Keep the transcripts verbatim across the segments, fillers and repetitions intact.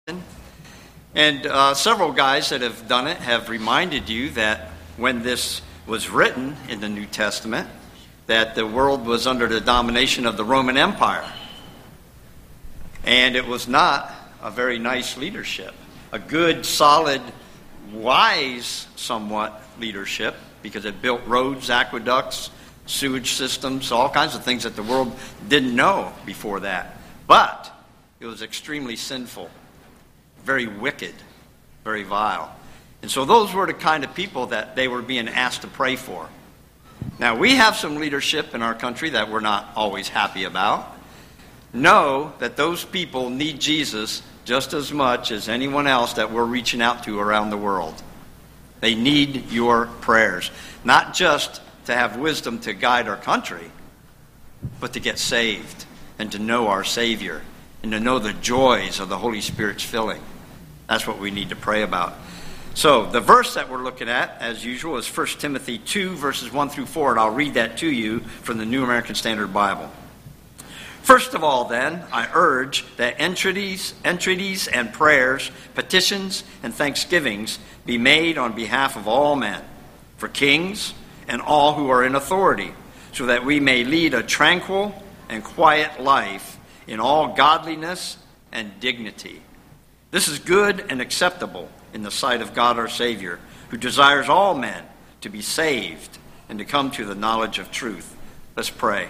And uh, several guys that have done it have reminded you that when this was written in the New Testament, that the world was under the domination of the Roman Empire. And it was not a very nice leadership. A good, solid, wise, somewhat leadership, because it built roads, aqueducts, sewage systems, all kinds of things that the world didn't know before that. But it was extremely sinful, very wicked, very vile. And so those were the kind of people that they were being asked to pray for. Now, we have some leadership in our country that we're not always happy about. Know that those people need Jesus just as much as anyone else that we're reaching out to around the world. They need your prayers, not just to have wisdom to guide our country, but to get saved and to know our Savior and to know the joys of the Holy Spirit's filling. That's what we need to pray about. So the verse that we're looking at, as usual, is First Timothy two, verses one through four, and I'll read that to you from the New American Standard Bible. First of all, then, I urge that entreaties, entreaties and prayers, petitions and thanksgivings be made on behalf of all men, for kings and all who are in authority, so that we may lead a tranquil and quiet life in all godliness and dignity. This is good and acceptable in the sight of God our Savior, who desires all men to be saved and to come to the knowledge of truth. Let's pray.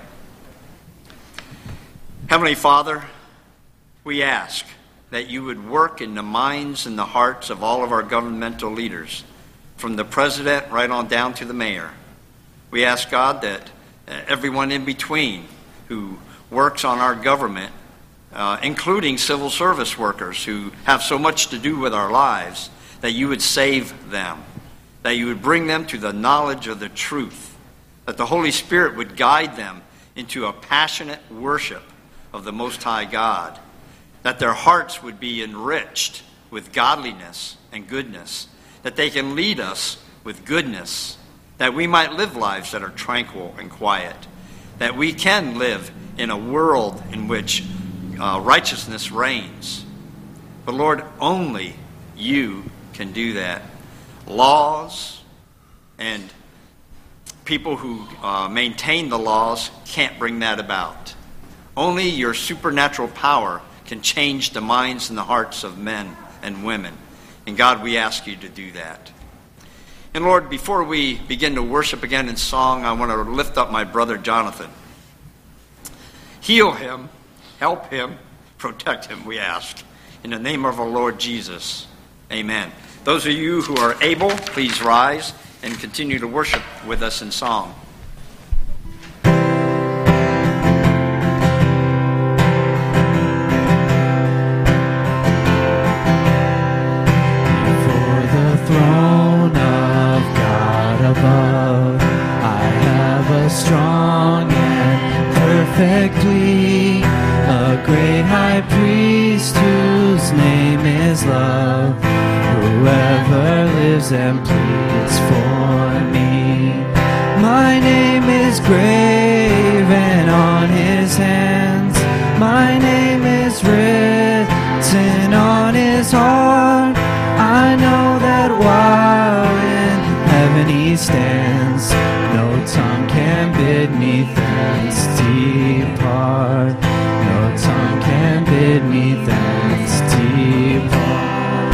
Heavenly Father, we ask that you would work in the minds and the hearts of all of our governmental leaders, from the president right on down to the mayor. We ask, God, that everyone in between who works on our government, uh, including civil service workers who have so much to do with our lives, that you would save them, that you would bring them to the knowledge of the truth, that the Holy Spirit would guide them into a passionate worship of the Most High God, that their hearts would be enriched with godliness and goodness, that they can lead us with goodness, that we might live lives that are tranquil and quiet, that we can live in a world in which uh, righteousness reigns. But Lord, only you can do that. Laws and people who uh, maintain the laws can't bring that about. Only your supernatural power can change the minds and the hearts of men and women. And God, we ask you to do that. And Lord, before we begin to worship again in song, I want to lift up my brother Jonathan. Heal him, help him, protect him, we ask. In the name of our Lord Jesus, amen. Those of you who are able, please rise and continue to worship with us in song. Above, I have a strong and perfect plea, a great high priest whose name is love, whoever lives and pleads for me. My name is graven on his hands, my name is written on his heart. I know that while in heaven he stands, no tongue can bid me thence depart. No tongue can bid me thence depart.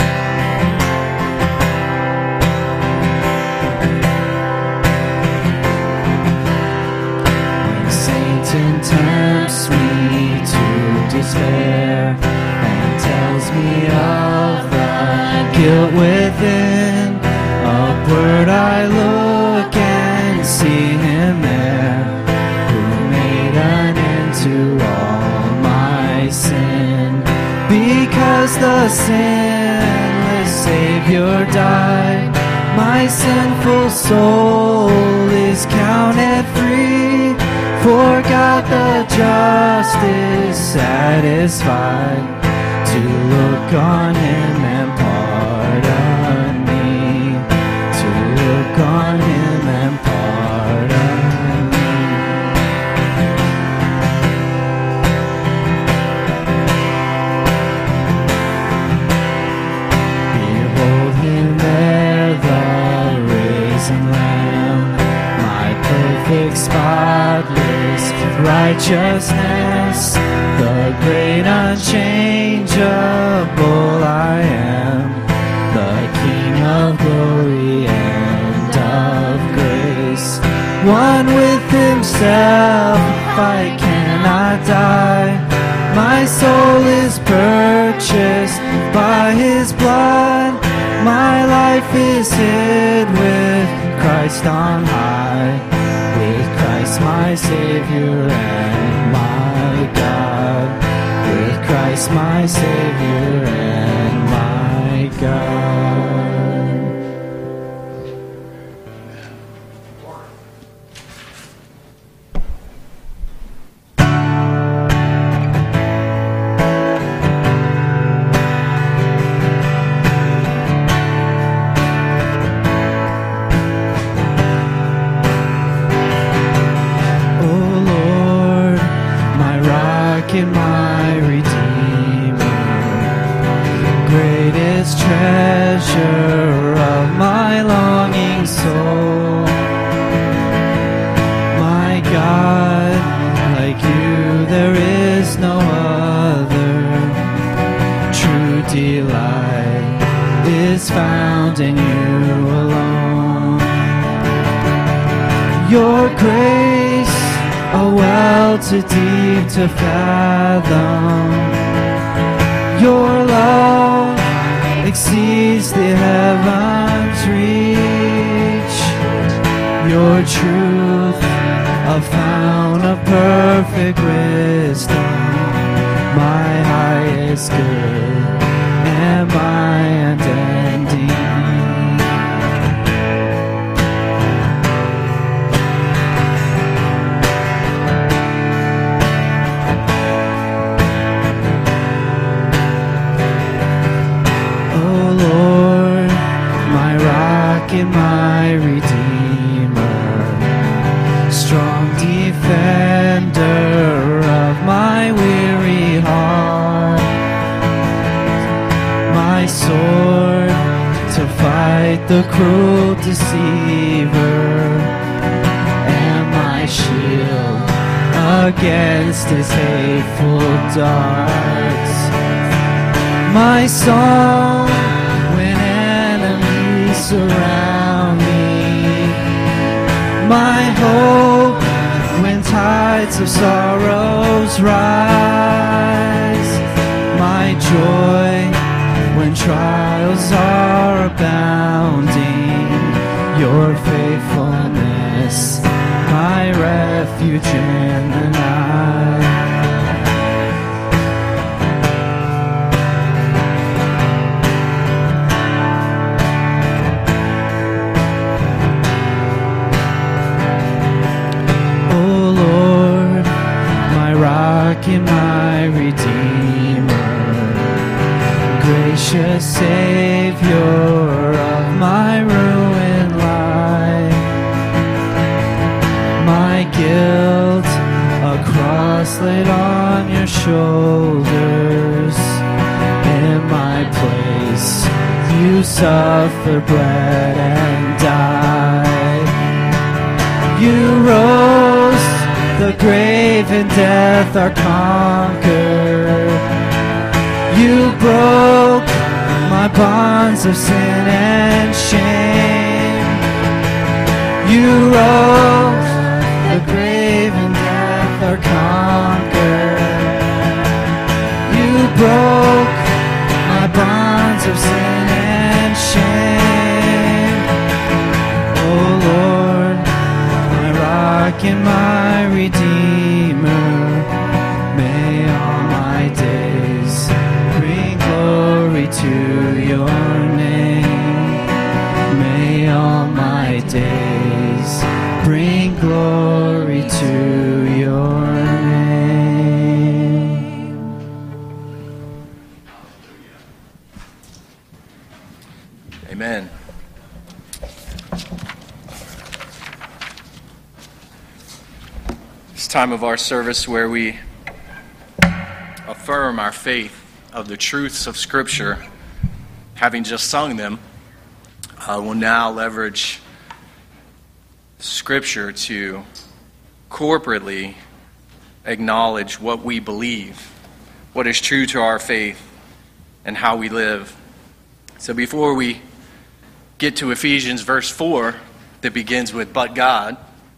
When Satan tempts me to despair and tells me of the guilt within, upward I look and see him there, who made an end to all my sin. Because the sinless Savior died, my sinful soul is counted free. For God the just is satisfied to look on him and pardon me, to look on him and pardon me. righteousness, the great unchangeable I am, the King of glory and of grace. One with himself, I cannot die. My soul is purchased by his blood. My life is hid with Christ on high, with Christ my Savior and my God, with Christ my Savior and my God. In my Redeemer, greatest treasure of my longing soul. My God, like you there is no other. True delight is found in you alone. Your grace, a well too deep to fathom. Your love exceeds the heavens' reach. Your truth, a fount of perfect wisdom. My highest good and my unending need. In my Redeemer, strong defender of my weary heart, my sword to fight the cruel deceiver, and my shield against his hateful darts, my song when enemies surround me, my hope when tides of sorrows rise, my joy when trials are abounding, your faithfulness, my refuge in the night. In my Redeemer, gracious Savior of my ruined life, my guilt a cross laid on your shoulders, in my place you suffered, bled, and died. You rose, the grave and death are conquered. You broke my bonds of sin and shame. You rose, the grave and death are conquered. You broke my bonds of sin and shame. Oh Lord, my rock and my Redeemer, may all my days bring glory to your name. May all my days bring glory to your name. Amen. Time of our service where we affirm our faith of the truths of Scripture, having just sung them, uh, we'll now leverage Scripture to corporately acknowledge what we believe, what is true to our faith, and how we live. So before we get to Ephesians verse four that begins with "but God,"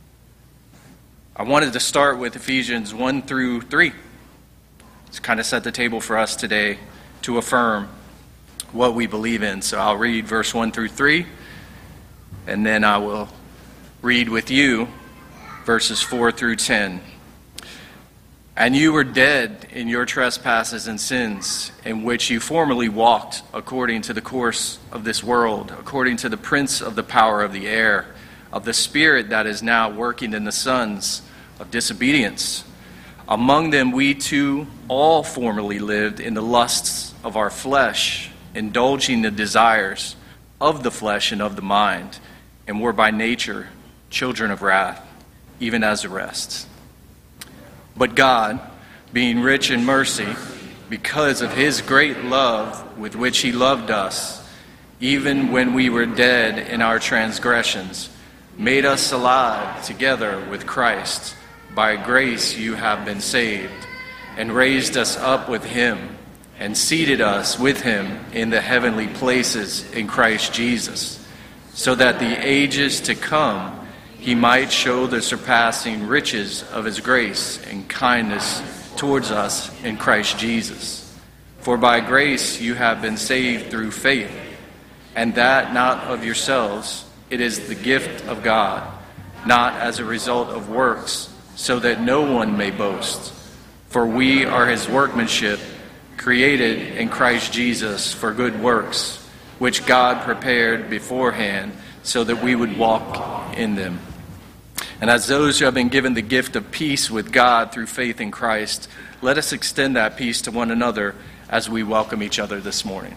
I wanted to start with Ephesians one through three. It's kind of set the table for us today to affirm what we believe in. So I'll read verse one through three, and then I will read with you verses four through ten. "And you were dead in your trespasses and sins, in which you formerly walked according to the course of this world, according to the prince of the power of the air, of the spirit that is now working in the sons of disobedience. Among them we too all formerly lived in the lusts of our flesh, indulging the desires of the flesh and of the mind, and were by nature children of wrath, even as the rest. But God, being rich in mercy, because of his great love with which he loved us, even when we were dead in our transgressions, made us alive together with Christ. By grace you have been saved, and raised us up with him, and seated us with him in the heavenly places in Christ Jesus, so that the ages to come he might show the surpassing riches of his grace and kindness towards us in Christ Jesus. For by grace you have been saved through faith, and that not of yourselves, it is the gift of God, not as a result of works, so that no one may boast. For we are his workmanship, created in Christ Jesus for good works, which God prepared beforehand so that we would walk in them. And as those who have been given the gift of peace with God through faith in Christ, let us extend that peace to one another as we welcome each other this morning.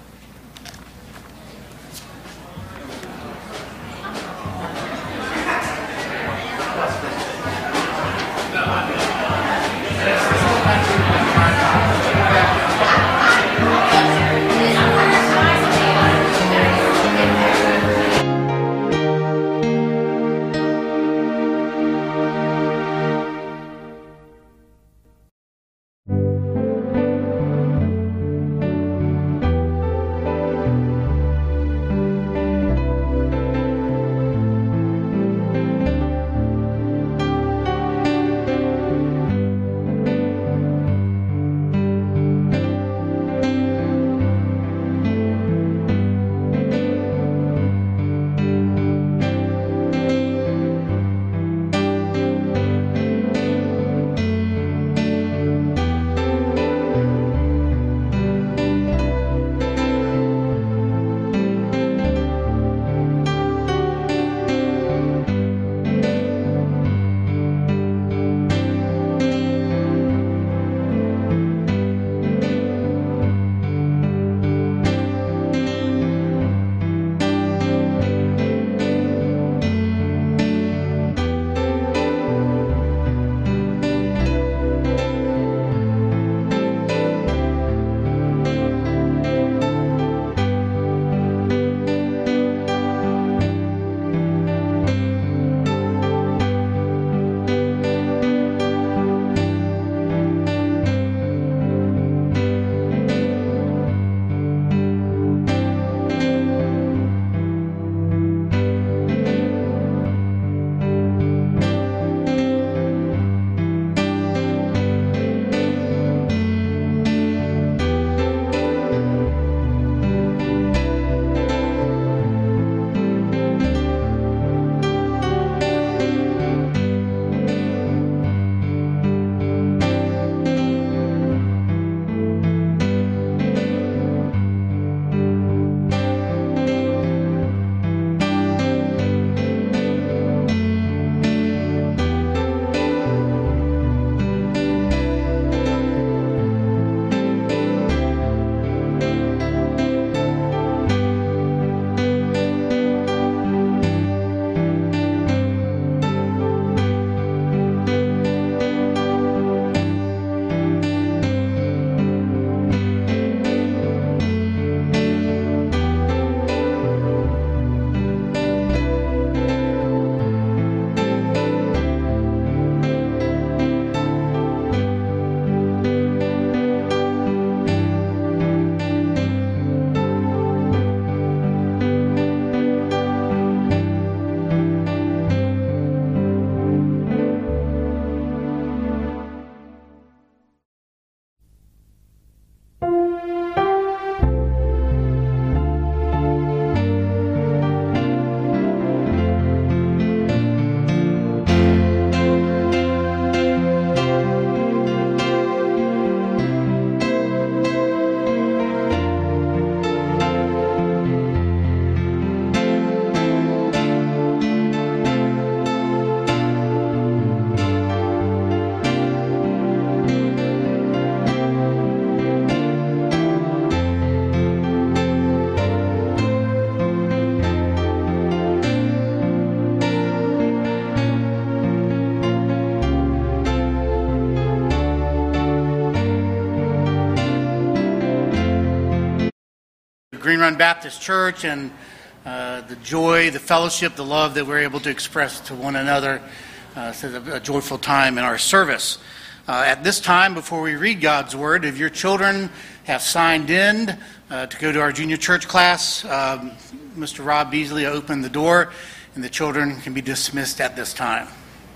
Green Run Baptist Church and uh, the joy, the fellowship, the love that we're able to express to one another. Uh, so it's a joyful time in our service. Uh, at this time, before we read God's Word, if your children have signed in uh, to go to our junior church class, um, Mister Rob Beasley opened the door, and the children can be dismissed at this time.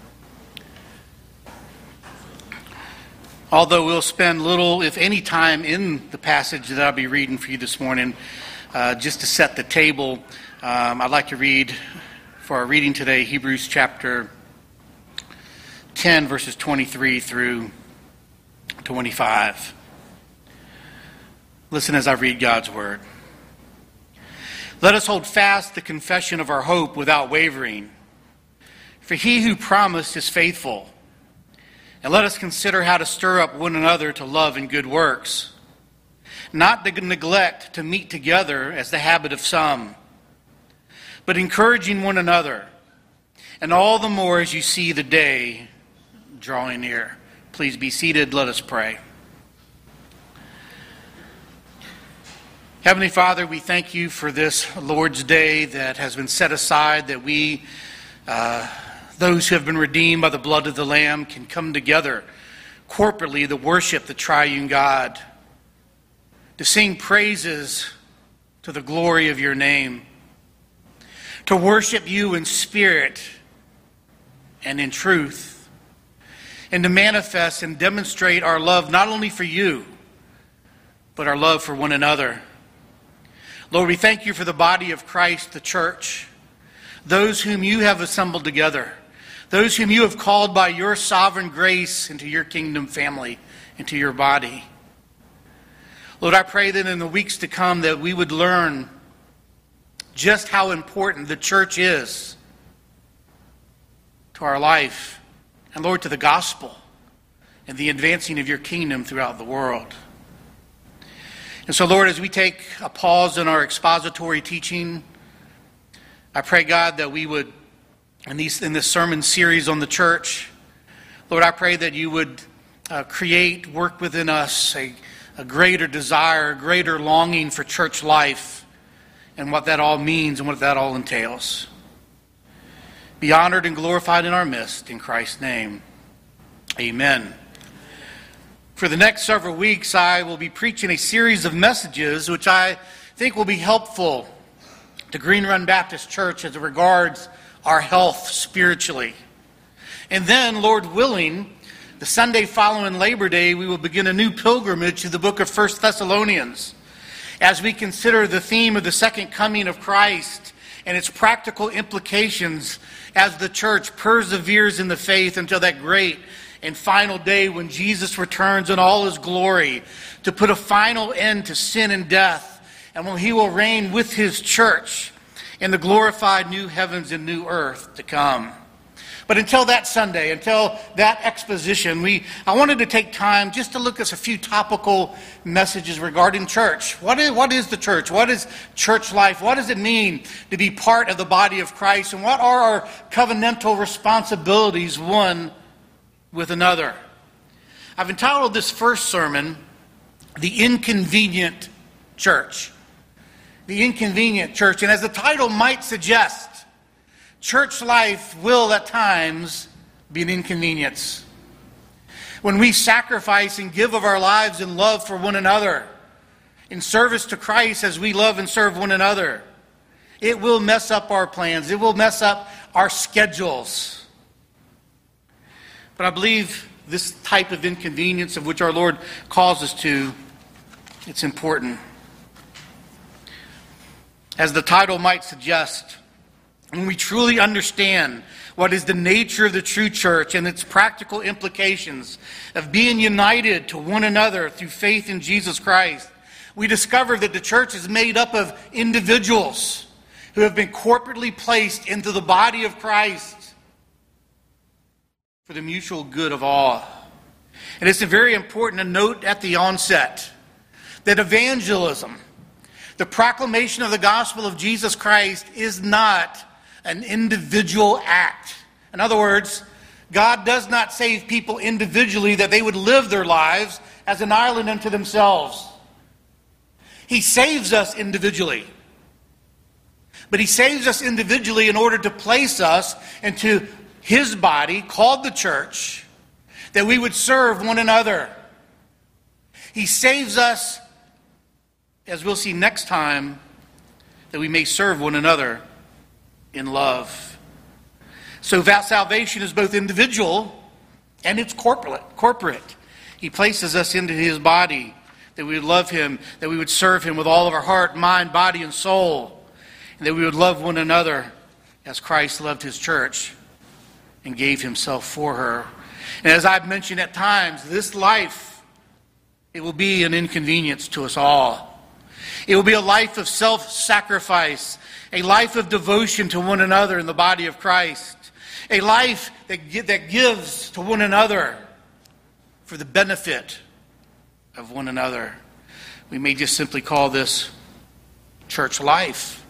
Although we'll spend little, if any, time in the passage that I'll be reading for you this morning, uh, just to set the table, um, I'd like to read for our reading today Hebrews chapter ten, verses twenty-three through twenty-five. Listen as I read God's Word. Let us hold fast the confession of our hope without wavering, for he who promised is faithful. And let us consider how to stir up one another to love and good works, not to neglect to meet together as the habit of some, but encouraging one another, and all the more as you see the day drawing near. Please be seated. Let us pray. Heavenly Father, we thank you for this Lord's Day that has been set aside, that we, uh, those who have been redeemed by the blood of the Lamb, can come together corporately to worship the triune God, to sing praises to the glory of your name, to worship you in spirit and in truth, and to manifest and demonstrate our love not only for you, but our love for one another. Lord, we thank you for the body of Christ, the church, those whom you have assembled together, those whom you have called by your sovereign grace into your kingdom family, into your body. Lord, I pray that in the weeks to come that we would learn just how important the church is to our life, and Lord, to the gospel and the advancing of your kingdom throughout the world. And so, Lord, as we take a pause in our expository teaching, I pray, God, that we would, in, these, in this sermon series on the church, Lord, I pray that you would uh, create, work within us a, a greater desire, a greater longing for church life and what that all means and what that all entails. Be honored and glorified in our midst, in Christ's name. Amen. For the next several weeks, I will be preaching a series of messages which I think will be helpful to Green Run Baptist Church as it regards our health spiritually. And then, Lord willing, the Sunday following Labor Day, we will begin a new pilgrimage to the book of First Thessalonians as we consider the theme of the second coming of Christ and its practical implications as the church perseveres in the faith until that great and final day when Jesus returns in all his glory to put a final end to sin and death, and when he will reign with his church in the glorified new heavens and new earth to come. But until that Sunday, until that exposition, we I wanted to take time just to look at a few topical messages regarding church. What is, what is the church? What is church life? What does it mean to be part of the body of Christ? And what are our covenantal responsibilities one with another? I've entitled this first sermon, The Inconvenient Church. The Inconvenient Church. And as the title might suggest, church life will at times be an inconvenience. When we sacrifice and give of our lives in love for one another, in service to Christ as we love and serve one another, it will mess up our plans. It will mess up our schedules. But I believe this type of inconvenience of which our Lord calls us to, it's important. As the title might suggest, when we truly understand what is the nature of the true church and its practical implications of being united to one another through faith in Jesus Christ, we discover that the church is made up of individuals who have been corporately placed into the body of Christ for the mutual good of all. And it's very important to note at the onset that evangelism, the proclamation of the gospel of Jesus Christ, is not an individual act. In other words, God does not save people individually that they would live their lives as an island unto themselves. He saves us individually. But he saves us individually in order to place us into his body, called the church, that we would serve one another. He saves us, as we'll see next time, that we may serve one another in love. So that salvation is both individual and it's corporate. corporate. He places us into his body, that we would love him, that we would serve him with all of our heart, mind, body, and soul, and that we would love one another as Christ loved his church and gave himself for her. And as I've mentioned at times, this life, it will be an inconvenience to us all. It will be a life of self-sacrifice, a life of devotion to one another in the body of Christ, a life that, that gives to one another for the benefit of one another. We may just simply call this church life.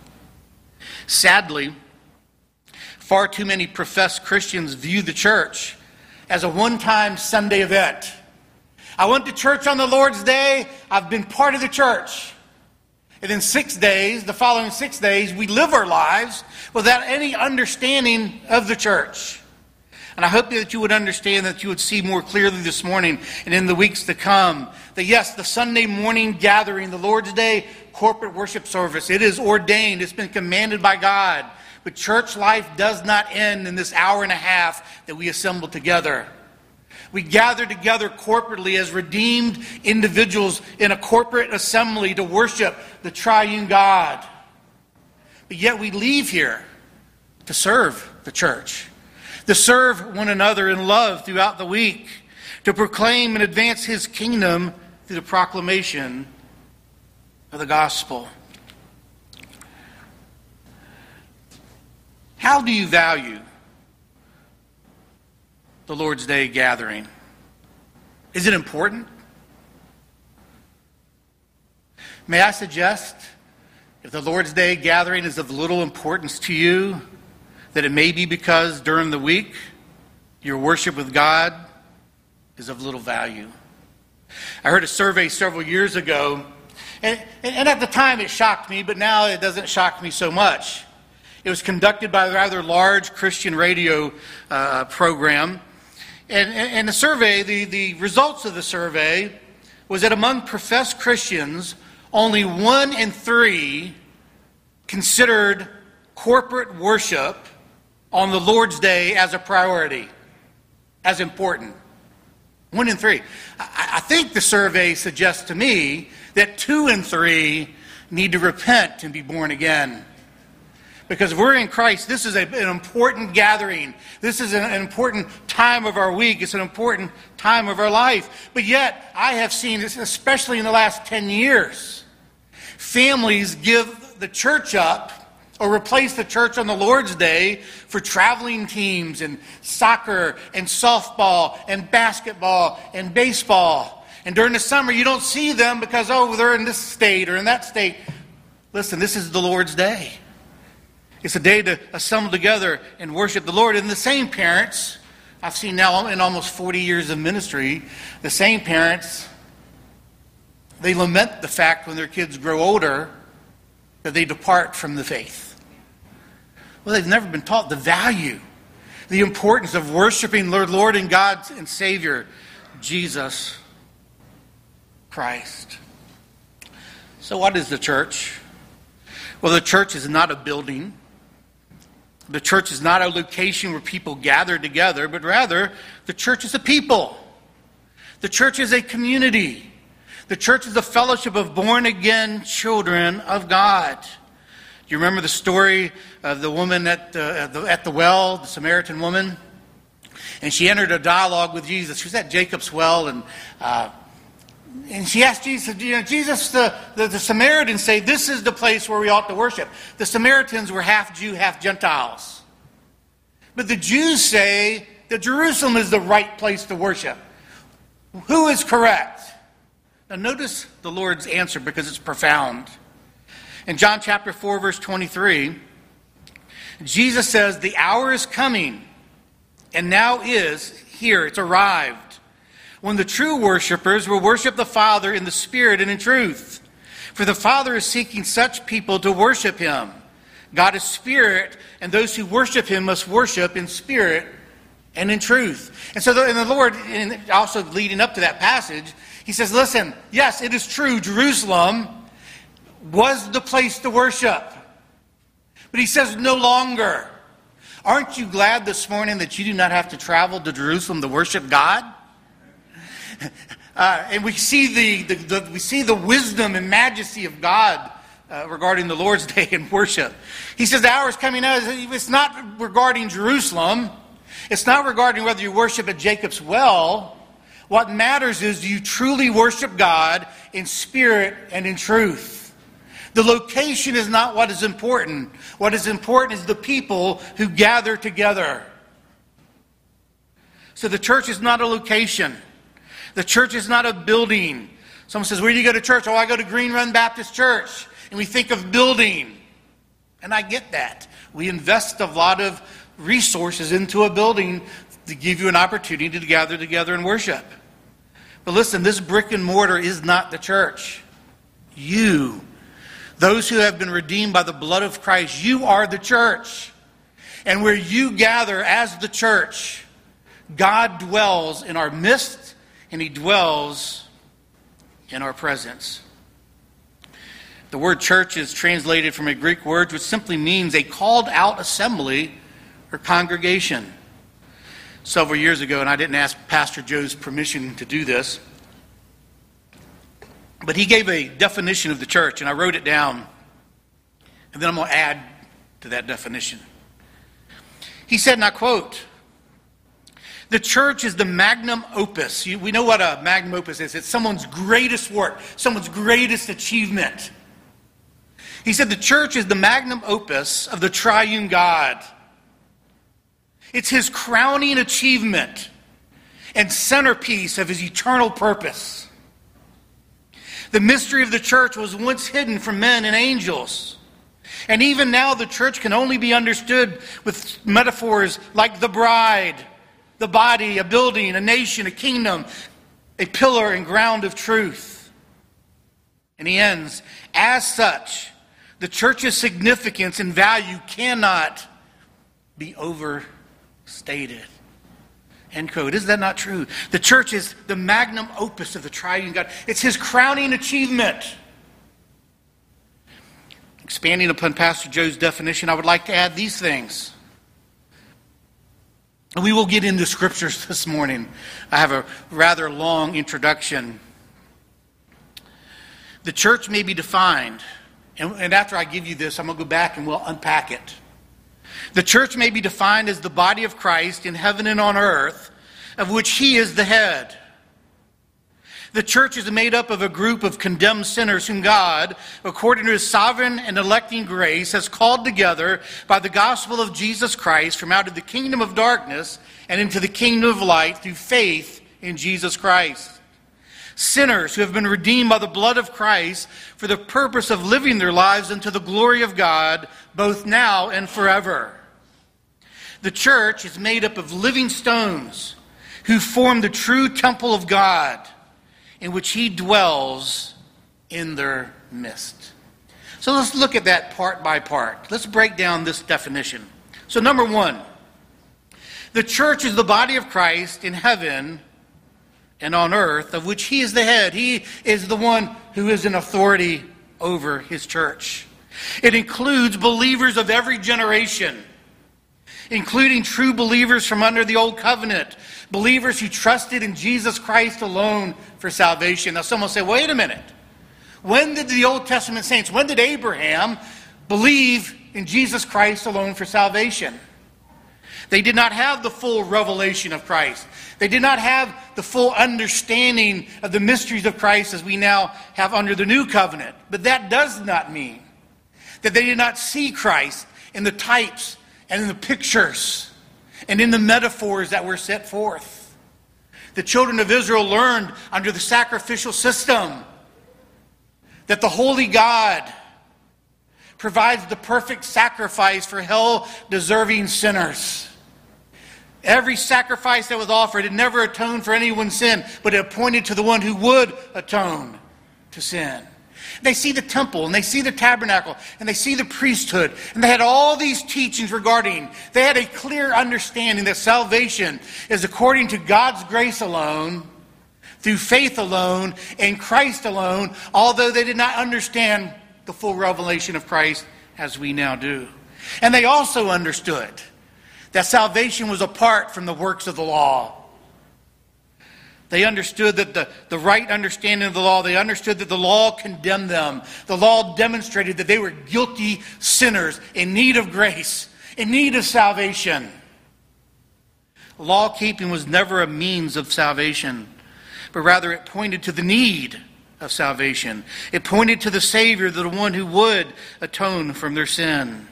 Sadly, far too many professed Christians view the church as a one-time Sunday event. I went to church on the Lord's Day. I've been part of the church. And then six days, the following six days, we live our lives without any understanding of the church. And I hope that you would understand, that you would see more clearly this morning and in the weeks to come, that yes, the Sunday morning gathering, the Lord's Day corporate worship service, it is ordained, it's been commanded by God. But church life does not end in this hour and a half that we assemble together. We gather together corporately as redeemed individuals in a corporate assembly to worship the triune God. But yet we leave here to serve the church, to serve one another in love throughout the week, to proclaim and advance his kingdom through the proclamation of the gospel. How do you value the Lord's Day gathering? Is it important? May I suggest, if the Lord's Day gathering is of little importance to you, that it may be because during the week your worship with God is of little value. I heard a survey several years ago, and, and at the time it shocked me, but now it doesn't shock me so much. It was conducted by a rather large Christian radio uh, program. And, and the survey, the, the results of the survey, was that among professed Christians, only one in three considered corporate worship on the Lord's Day as a priority, as important. One in three. I, I think the survey suggests to me that two in three need to repent and be born again. Because if we're in Christ, this is a, an important gathering. This is an, an important time of our week. It's an important time of our life. But yet, I have seen this, especially in the last ten years, families give the church up or replace the church on the Lord's Day for traveling teams and soccer and softball and basketball and baseball. And during the summer, you don't see them because, oh, they're in this state or in that state. Listen, this is the Lord's Day. It's a day to assemble together and worship the Lord. And the same parents, I've seen now in almost forty years of ministry, the same parents, they lament the fact when their kids grow older that they depart from the faith. Well, they've never been taught the value, the importance of worshiping Lord, Lord and God and Savior, Jesus Christ. So what is the church? Well, the church is not a building. The church is not a location where people gather together, but rather the church is a people. The church is a community. The church is a fellowship of born-again children of God. Do you remember the story of the woman at the, at the, at the well, the Samaritan woman? And she entered a dialogue with Jesus. She was at Jacob's well, and uh, and she asked Jesus, you know, Jesus, the, the, the Samaritans say this is the place where we ought to worship. The Samaritans were half Jew, half Gentiles. But the Jews say that Jerusalem is the right place to worship. Who is correct? Now notice the Lord's answer because it's profound. In John chapter four, verse twenty-three, Jesus says, the hour is coming, and now is here, it's arrived, when the true worshipers will worship the Father in the Spirit and in truth. For the Father is seeking such people to worship him. God is spirit, and those who worship him must worship in spirit and in truth. And so the, and the Lord, and also leading up to that passage, he says, listen, yes, it is true, Jerusalem was the place to worship. But he says no longer. Aren't you glad this morning that you do not have to travel to Jerusalem to worship God? Uh, and we see the, the, the we see the wisdom and majesty of God uh, regarding the Lord's Day in worship. He says the hour is coming out. It's not regarding Jerusalem. It's not regarding whether you worship at Jacob's well. What matters is, do you truly worship God in spirit and in truth? The location is not what is important. What is important is the people who gather together. So the church is not a location. The church is not a building. Someone says, where do you go to church? Oh, I go to Green Run Baptist Church. And we think of building. And I get that. We invest a lot of resources into a building to give you an opportunity to gather together and worship. But listen, this brick and mortar is not the church. You, those who have been redeemed by the blood of Christ, you are the church. And where you gather as the church, God dwells in our midst, and he dwells in our presence. The word church is translated from a Greek word which simply means a called out assembly or congregation. Several years ago, and I didn't ask Pastor Joe's permission to do this, but he gave a definition of the church, and I wrote it down, and then I'm going to add to that definition. He said, and I quote, the church is the magnum opus. You, we know what a magnum opus is. It's someone's greatest work, someone's greatest achievement. He said the church is the magnum opus of the triune God. It's his crowning achievement and centerpiece of his eternal purpose. The mystery of the church was once hidden from men and angels. And even now the church can only be understood with metaphors like the bride, the body, a building, a nation, a kingdom, a pillar and ground of truth. And he ends, as such, the church's significance and value cannot be overstated. End quote. Is that not true? The church is the magnum opus of the triune God. It's his crowning achievement. Expanding upon Pastor Joe's definition, I would like to add these things. We will get into scriptures this morning. I have a rather long introduction. The church may be defined, and, and after I give you this, I'm going to go back and we'll unpack it. The church may be defined as the body of Christ in heaven and on earth, of which he is the head. The church is made up of a group of condemned sinners whom God, according to his sovereign and electing grace, has called together by the gospel of Jesus Christ from out of the kingdom of darkness and into the kingdom of light through faith in Jesus Christ. Sinners who have been redeemed by the blood of Christ for the purpose of living their lives unto the glory of God, both now and forever. The church is made up of living stones who form the true temple of God, in which he dwells in their midst. So let's look at that part by part. Let's break down this definition. So number one, the church is the body of Christ in heaven and on earth, of which he is the head. He is the one who is in authority over his church. It includes believers of every generation, including true believers from under the old covenant, believers who trusted in Jesus Christ alone for salvation. Now someone will say, wait a minute. When did the Old Testament saints, when did Abraham believe in Jesus Christ alone for salvation? They did not have the full revelation of Christ. They did not have the full understanding of the mysteries of Christ as we now have under the new covenant. But that does not mean that they did not see Christ in the types and in the pictures and in the metaphors that were set forth. The children of Israel learned under the sacrificial system that the holy God provides the perfect sacrifice for hell-deserving sinners. Every sacrifice that was offered, it never atoned for anyone's sin, but it pointed to the one who would atone to sin. They see the temple, and they see the tabernacle, and they see the priesthood, and they had all these teachings regarding, they had a clear understanding that salvation is according to God's grace alone, through faith alone, in Christ alone, although they did not understand the full revelation of Christ as we now do. And they also understood that salvation was apart from the works of the law. They understood that the, the right understanding of the law, they understood that the law condemned them. The law demonstrated that they were guilty sinners in need of grace, in need of salvation. Law keeping was never a means of salvation, but rather it pointed to the need of salvation. It pointed to the Savior, the one who would atone from their sin.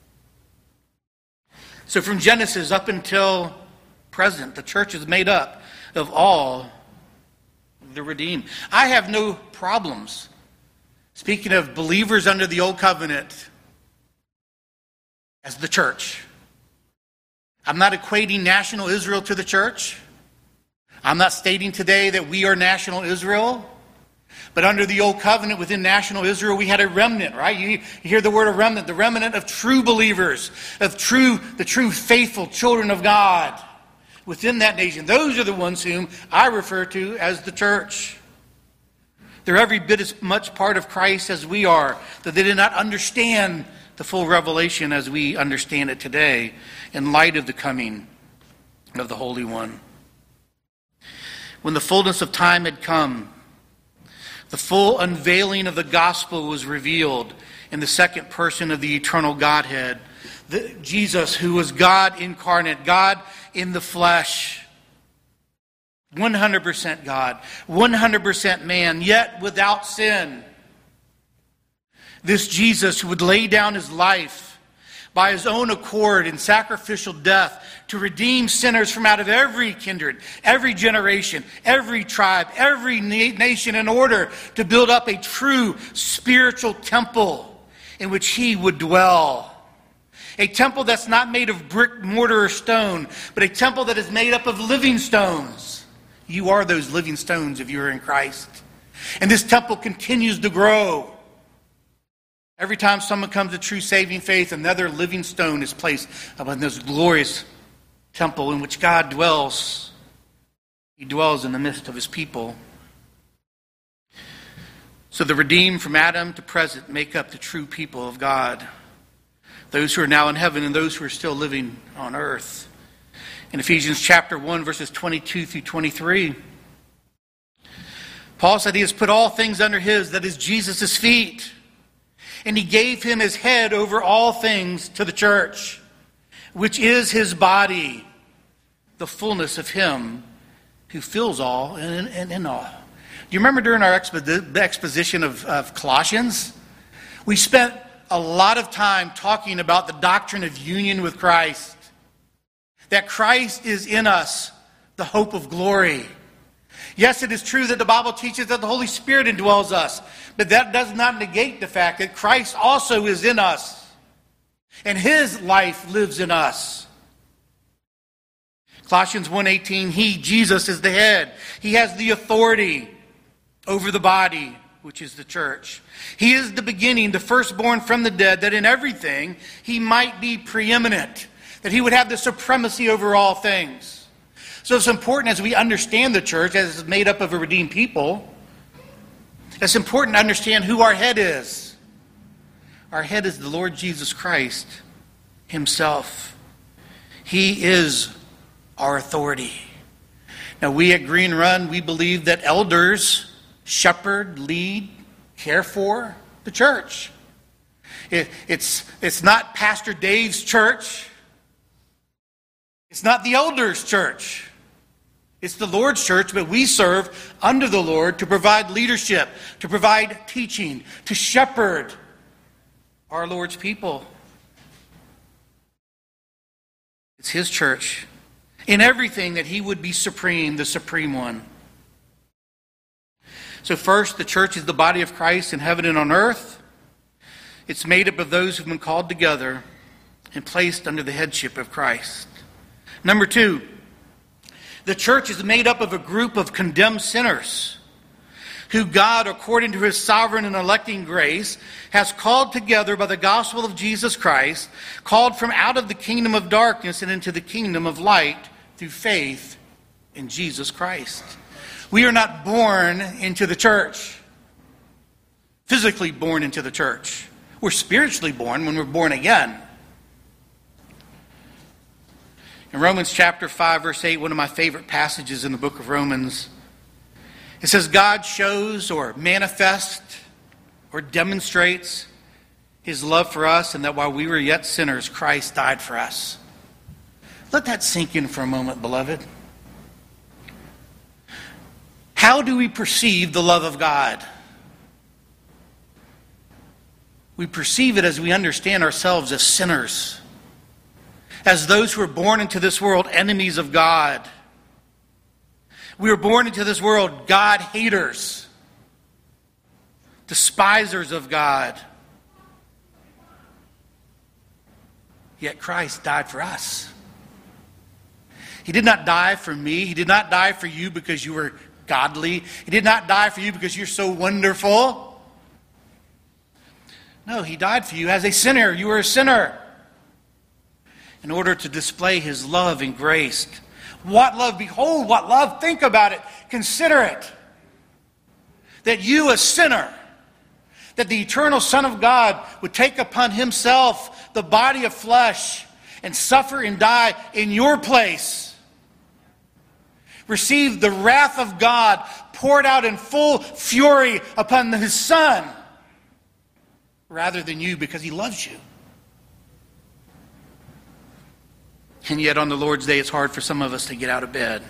So from Genesis up until present, the church is made up of all the redeemed. I have no problems, speaking of believers under the old covenant, as the church. I'm not equating national Israel to the church. I'm not stating today that we are national Israel. But under the old covenant, within national Israel, we had a remnant, right? You, you hear the word of remnant, the remnant of true believers, of true, the true faithful children of God within that nation. Those are the ones whom I refer to as the church. They're every bit as much part of Christ as we are, that they did not understand the full revelation as we understand it today in light of the coming of the Holy One. When the fullness of time had come, the full unveiling of the gospel was revealed in the second person of the eternal Godhead, the, Jesus, who was God incarnate, God in the flesh, one hundred percent God, one hundred percent man, yet without sin. This Jesus who would lay down his life by his own accord in sacrificial death to redeem sinners from out of every kindred, every generation, every tribe, every nation, in order to build up a true spiritual temple in which he would dwell. A temple that's not made of brick, mortar, or stone, but a temple that is made up of living stones. You are those living stones if you are in Christ. And this temple continues to grow. Every time someone comes to true saving faith, another living stone is placed upon this glorious temple in which God dwells. He dwells in the midst of his people. So the redeemed from Adam to present make up the true people of God. Those who are now in heaven and those who are still living on earth. In Ephesians chapter one, verses twenty-two through twenty-three, Paul said he has put all things under his, that is Jesus' feet. And he gave him his head over all things to the church, which is his body, the fullness of him who fills all and in, in all. Do you remember during our expo- exposition of, of Colossians? We spent a lot of time talking about the doctrine of union with Christ. That Christ is in us, the hope of glory. Yes, it is true that the Bible teaches that the Holy Spirit indwells us, but that does not negate the fact that Christ also is in us, and his life lives in us. Colossians one eighteen, he, Jesus, is the head. He has the authority over the body, which is the church. He is the beginning, the firstborn from the dead, that in everything he might be preeminent, that he would have the supremacy over all things. So it's important as we understand the church as it's made up of a redeemed people, it's important to understand who our head is. Our head is the Lord Jesus Christ himself. He is our authority. Now we at Green Run, we believe that elders shepherd, lead, care for the church. It, it's, it's not Pastor Dave's church. It's not the elders' church. It's the Lord's church, but we serve under the Lord to provide leadership, to provide teaching, to shepherd our Lord's people. It's his church. In everything that he would be supreme, the supreme one. So first, the church is the body of Christ in heaven and on earth. It's made up of those who've been called together and placed under the headship of Christ. Number two, the church is made up of a group of condemned sinners who God, according to his sovereign and electing grace, has called together by the gospel of Jesus Christ, called from out of the kingdom of darkness and into the kingdom of light through faith in Jesus Christ. We are not born into the church, physically born into the church. We're spiritually born when we're born again. In Romans chapter five, verse eight, one of my favorite passages in the book of Romans, it says, God shows or manifests or demonstrates his love for us, and that while we were yet sinners, Christ died for us. Let that sink in for a moment, beloved. How do we perceive the love of God? We perceive it as we understand ourselves as sinners, as those who are born into this world enemies of God. We were born into this world God haters, despisers of God. Yet Christ died for us. He did not die for me. He did not die for you because you were godly. He did not die for you because you're so wonderful. No, he died for you as a sinner. You were a sinner. In order to display his love and grace. What love? Behold, what love. Think about it. Consider it. That you, a sinner, that the eternal Son of God would take upon himself the body of flesh and suffer and die in your place. Receive the wrath of God poured out in full fury upon his Son, rather than you, because he loves you. And yet on the Lord's Day, it's hard for some of us to get out of bed.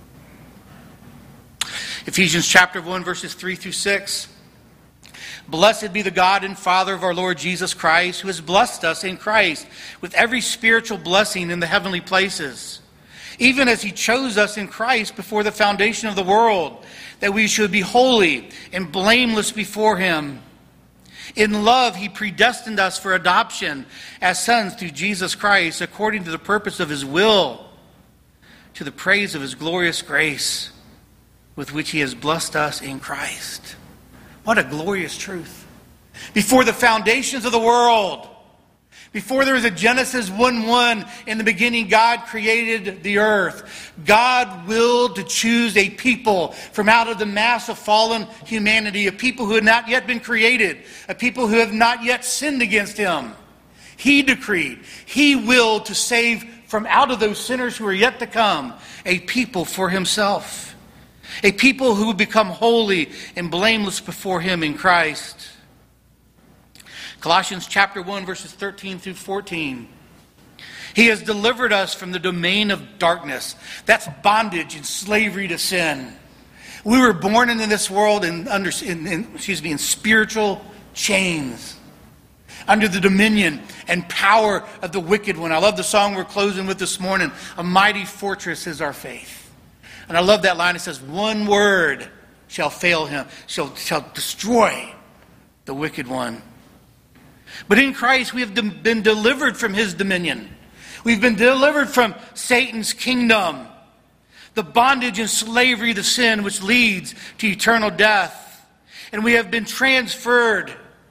Ephesians chapter one, verses three through six. Blessed be the God and Father of our Lord Jesus Christ, who has blessed us in Christ with every spiritual blessing in the heavenly places, even as he chose us in Christ before the foundation of the world, that we should be holy and blameless before him. In love, he predestined us for adoption as sons through Jesus Christ, according to the purpose of his will, to the praise of his glorious grace, with which he has blessed us in Christ. What a glorious truth. Before the foundations of the world, before there was a Genesis one one, in the beginning God created the earth. God willed to choose a people from out of the mass of fallen humanity, a people who had not yet been created, a people who have not yet sinned against him. He decreed, he willed to save from out of those sinners who are yet to come, a people for himself. A people who would become holy and blameless before him in Christ. Colossians chapter one, verses thirteen through fourteen. He has delivered us from the domain of darkness. That's bondage and slavery to sin. We were born into this world in, under, in, in, excuse me, in spiritual chains, under the dominion and power of the wicked one. I love the song we're closing with this morning. A mighty fortress is our faith. And I love that line. It says, one word shall fail him, shall, shall destroy the wicked one. But in Christ we have been delivered from his dominion. We've been delivered from Satan's kingdom, the bondage and slavery to sin which leads to eternal death. And we have been transferred,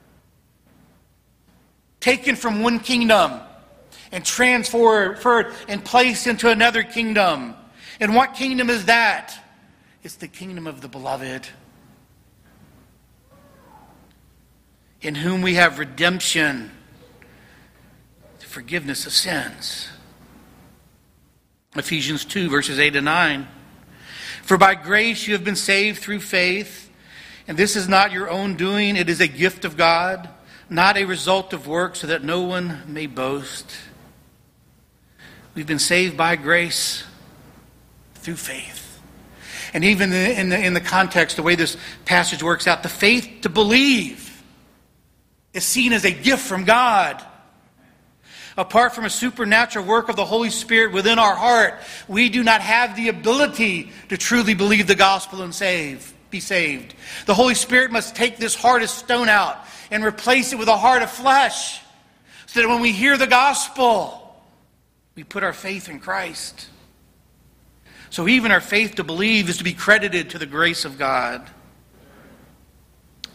taken from one kingdom and transferred and placed into another kingdom. And what kingdom is that? It's the kingdom of the beloved, in whom we have redemption, the forgiveness of sins. Ephesians two, verses eight and nine. For by grace you have been saved through faith, and this is not your own doing, it is a gift of God, not a result of works, so that no one may boast. We've been saved by grace through faith. And even in the, in the context, the way this passage works out, the faith to believe is seen as a gift from God. Apart from a supernatural work of the Holy Spirit within our heart, we do not have the ability to truly believe the gospel and save, be saved. The Holy Spirit must take this heart of stone out and replace it with a heart of flesh, so that when we hear the gospel, we put our faith in Christ. So even our faith to believe is to be credited to the grace of God.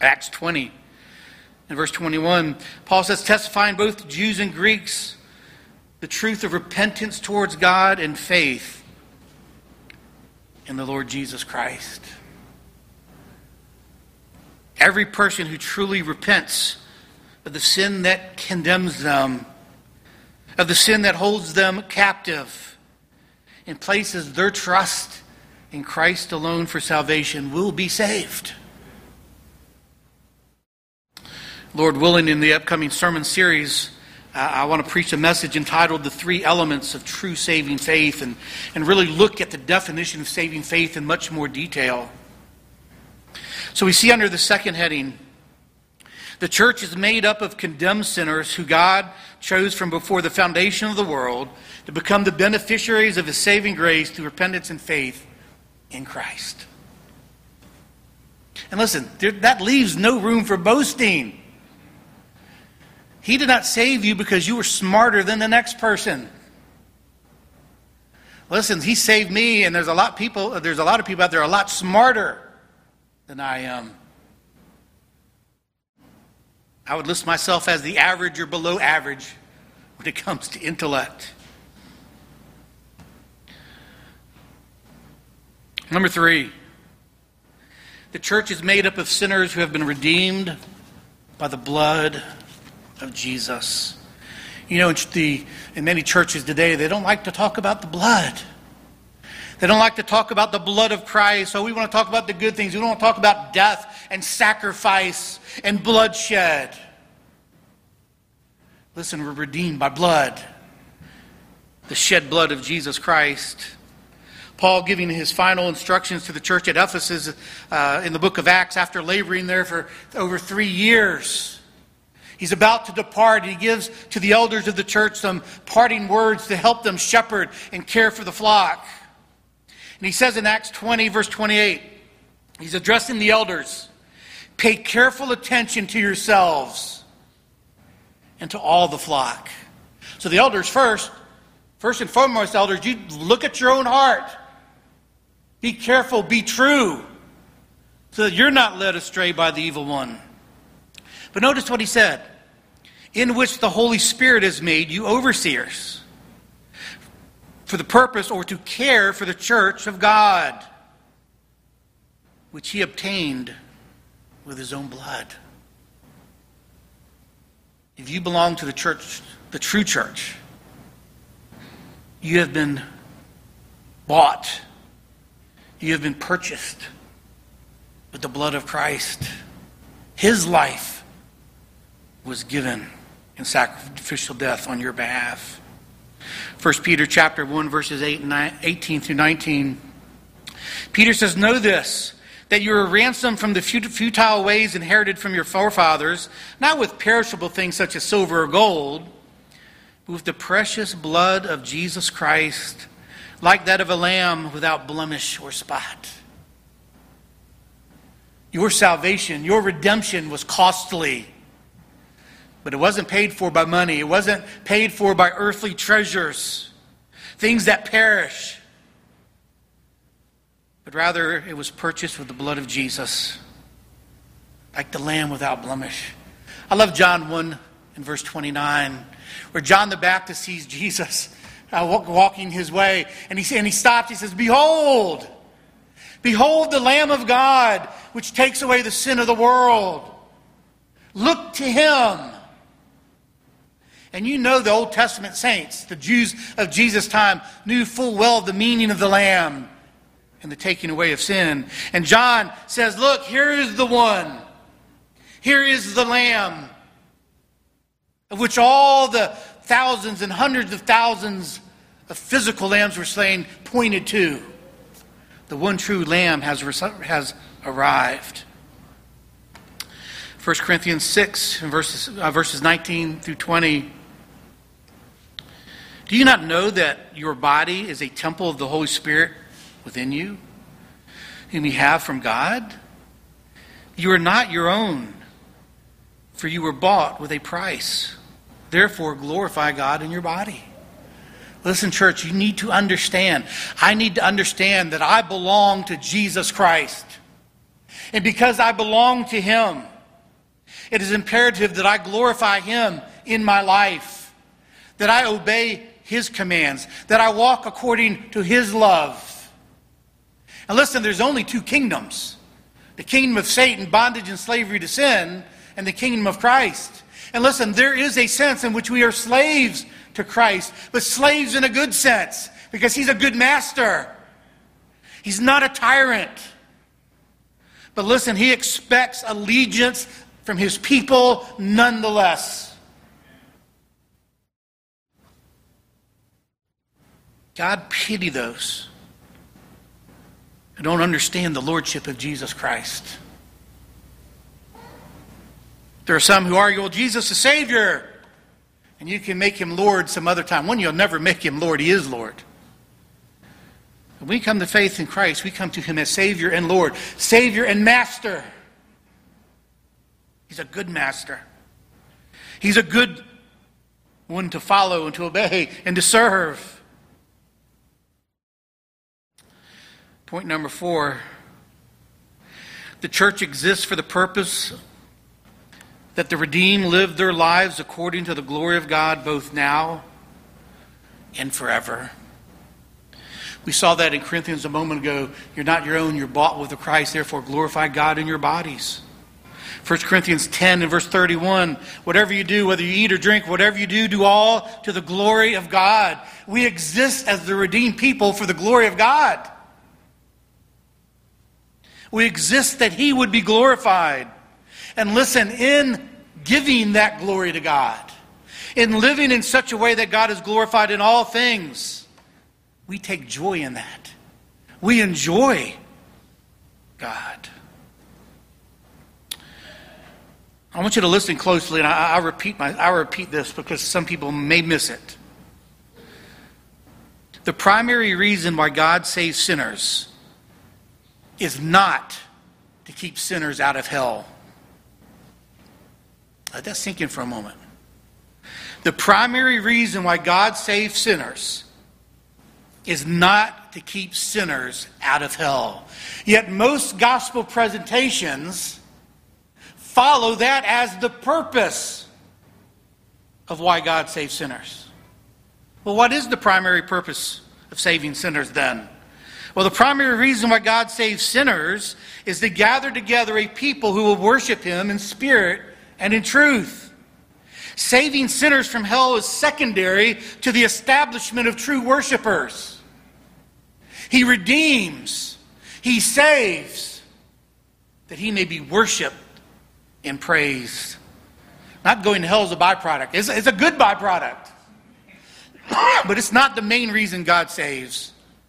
Acts twenty. In verse twenty-one, Paul says, testifying both to Jews and Greeks the truth of repentance towards God and faith in the Lord Jesus Christ. Every person who truly repents of the sin that condemns them, of the sin that holds them captive, and places their trust in Christ alone for salvation will be saved. Lord willing, in the upcoming sermon series, uh, I want to preach a message entitled The Three Elements of True Saving Faith, and, and really look at the definition of saving faith in much more detail. So we see under the second heading, the church is made up of condemned sinners who God chose from before the foundation of the world to become the beneficiaries of His saving grace through repentance and faith in Christ. And listen, there, that leaves no room for boasting. He did not save you because you were smarter than the next person. Listen, He saved me, and there's a lot of people, there's a lot of people out there a lot smarter than I am. I would list myself as the average or below average when it comes to intellect. Number three, the church is made up of sinners who have been redeemed by the blood of Jesus. You know, in, the, in many churches today, they don't like to talk about the blood. They don't like to talk about the blood of Christ. So we want to talk about the good things. We don't want to talk about death and sacrifice and bloodshed. Listen, we're redeemed by blood. The shed blood of Jesus Christ. Paul giving his final instructions to the church at Ephesus uh, in the book of Acts after laboring there for over three years. He's about to depart. He gives to the elders of the church some parting words to help them shepherd and care for the flock. And he says in Acts twenty, verse twenty-eight, he's addressing the elders, pay careful attention to yourselves and to all the flock. So the elders first, first and foremost, elders, you look at your own heart. Be careful, be true, so that you're not led astray by the evil one. But notice what he said, in which the Holy Spirit has made you overseers, for the purpose or to care for the church of God, which He obtained with His own blood. If you belong to the church, the true church, you have been bought. You have been purchased with the blood of Christ. His life was given in sacrificial death on your behalf. First Peter chapter one, verses eight and nine, eighteen through nineteen. Peter says, know this, that you are ransomed from the futile ways inherited from your forefathers, not with perishable things such as silver or gold, but with the precious blood of Jesus Christ, like that of a lamb without blemish or spot. Your salvation, your redemption was costly. But it wasn't paid for by money. It wasn't paid for by earthly treasures, things that perish. But rather, it was purchased with the blood of Jesus, like the lamb without blemish. I love John one in verse twenty-nine, where John the Baptist sees Jesus uh, walking his way, and he, and he stops. He says, behold, behold the Lamb of God, which takes away the sin of the world. Look to Him. And you know the Old Testament saints, the Jews of Jesus' time, knew full well the meaning of the Lamb and the taking away of sin. And John says, look, here is the one. Here is the Lamb, of which all the thousands and hundreds of thousands of physical lambs were slain pointed to. The one true Lamb has, has arrived. First Corinthians six, verses, uh, verses nineteen through twenty. Do you not know that your body is a temple of the Holy Spirit within you, whom you have from God? You are not your own, for you were bought with a price. Therefore, glorify God in your body. Listen, church, you need to understand. I need to understand that I belong to Jesus Christ. And because I belong to Him, It is imperative that I glorify Him in my life, that I obey His commands, that I walk according to His love. And listen, there's only two kingdoms. The kingdom of Satan, bondage and slavery to sin, and the kingdom of Christ. And listen, there is a sense in which we are slaves to Christ, but slaves in a good sense, because He's a good master. He's not a tyrant. But listen, He expects allegiance from His people nonetheless. God pity those who don't understand the lordship of Jesus Christ. There are some who argue, well, Jesus is Savior, and you can make Him Lord some other time. One, you'll never make Him Lord. He is Lord. When we come to faith in Christ, we come to Him as Savior and Lord, Savior and Master. He's a good master. He's a good one to follow and to obey and to serve. Point number four, the church exists for the purpose that the redeemed live their lives according to the glory of God, both now and forever. We saw that in Corinthians a moment ago. You're not your own, you're bought with the Christ, therefore glorify God in your bodies. First Corinthians ten and verse thirty-one, whatever you do, whether you eat or drink, whatever you do, do all to the glory of God. We exist as the redeemed people for the glory of God. We exist that He would be glorified. And listen, in giving that glory to God, in living in such a way that God is glorified in all things, we take joy in that. We enjoy God. I want you to listen closely, and I, I repeat my, I repeat this because some people may miss it. The primary reason why God saves sinners is not to keep sinners out of hell. Let that sink in for a moment. The primary reason why God saves sinners is not to keep sinners out of hell. Yet most gospel presentations follow that as the purpose of why God saves sinners. Well, what is the primary purpose of saving sinners then? Well, the primary reason why God saves sinners is to gather together a people who will worship Him in spirit and in truth. Saving sinners from hell is secondary to the establishment of true worshipers. He redeems, He saves, that He may be worshiped and praised. Not going to hell is a byproduct. It's, it's a good byproduct. But it's not the main reason God saves.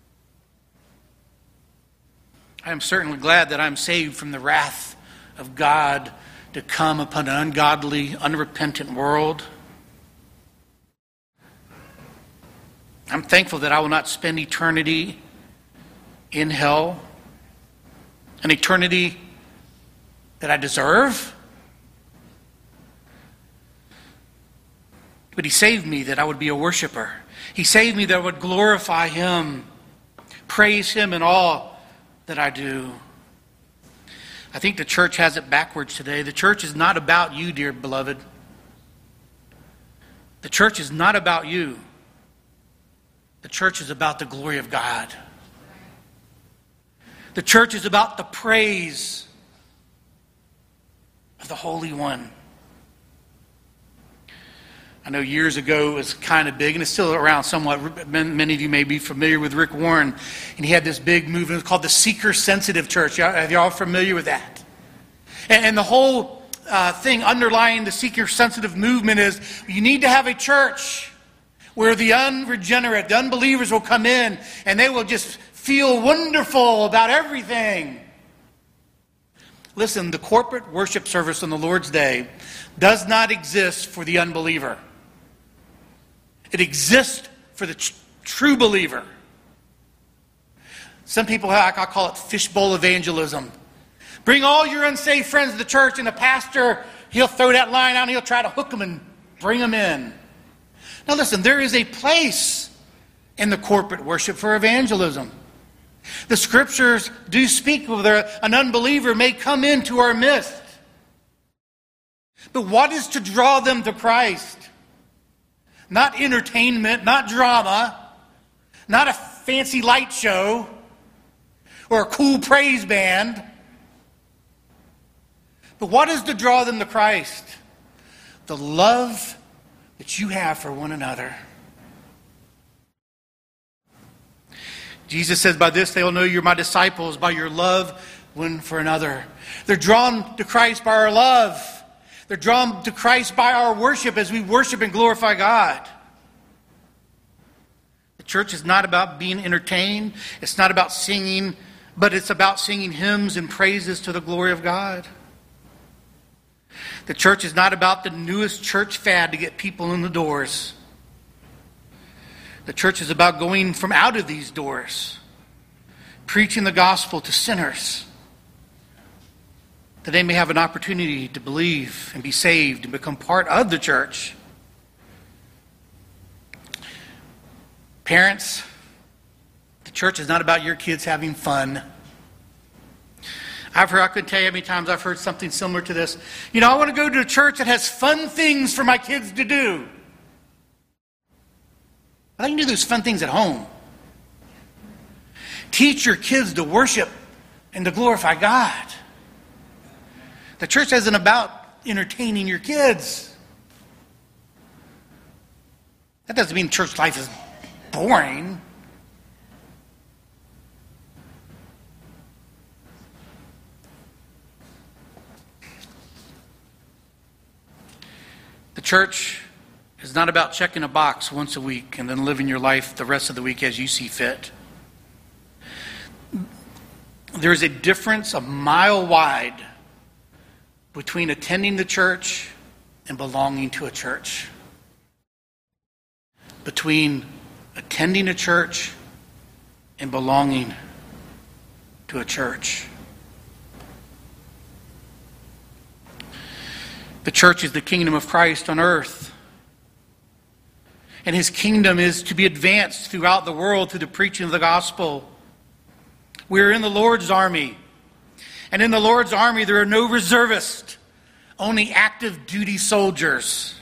I am certainly glad that I'm saved from the wrath of God to come upon an ungodly, unrepentant world. I'm thankful that I will not spend eternity in hell, an eternity that I deserve. But He saved me that I would be a worshiper. He saved me that I would glorify Him, praise Him in all that I do. I think the church has it backwards today. The church is not about you, dear beloved. The church is not about you. The church is about the glory of God. The church is about the praise of the Holy One. I know years ago it was kind of big, and it's still around somewhat. Many of you may be familiar with Rick Warren, and he had this big movement called the Seeker-Sensitive Church. Are y'all familiar with that? And, and the whole uh, thing underlying the Seeker-Sensitive movement is you need to have a church where the unregenerate, the unbelievers will come in, and they will just feel wonderful about everything. Listen, the corporate worship service on the Lord's Day does not exist for the unbeliever. It exists for the tr- true believer. Some people, I call it fishbowl evangelism. Bring all your unsaved friends to the church, and the pastor, he'll throw that line out and he'll try to hook them and bring them in. Now listen, there is a place in the corporate worship for evangelism. The scriptures do speak of there, an unbeliever may come into our midst. But what is to draw them to Christ? Not entertainment, not drama, not a fancy light show or a cool praise band. But what is to draw them to Christ? The love that you have for one another. Jesus says, by this they will know you're my disciples, by your love one for another. They're drawn to Christ by our love. They're drawn to Christ by our worship as we worship and glorify God. The church is not about being entertained. It's not about singing, but it's about singing hymns and praises to the glory of God. The church is not about the newest church fad to get people in the doors. The church is about going from out of these doors, preaching the gospel to sinners, that they may have an opportunity to believe and be saved and become part of the church. Parents, the church is not about your kids having fun. I've heard, I couldn't tell you how many times I've heard something similar to this. You know, I want to go to a church that has fun things for my kids to do. I can do those fun things at home. Teach your kids to worship and to glorify God. The church isn't about entertaining your kids. That doesn't mean church life is boring. The church is not about checking a box once a week and then living your life the rest of the week as you see fit. There is a difference a mile wide between attending the church and belonging to a church. Between attending a church and belonging to a church. The church is the kingdom of Christ on earth. And his kingdom is to be advanced throughout the world through the preaching of the gospel. We're in the Lord's army. And in the Lord's army there are no reservists, only active duty soldiers.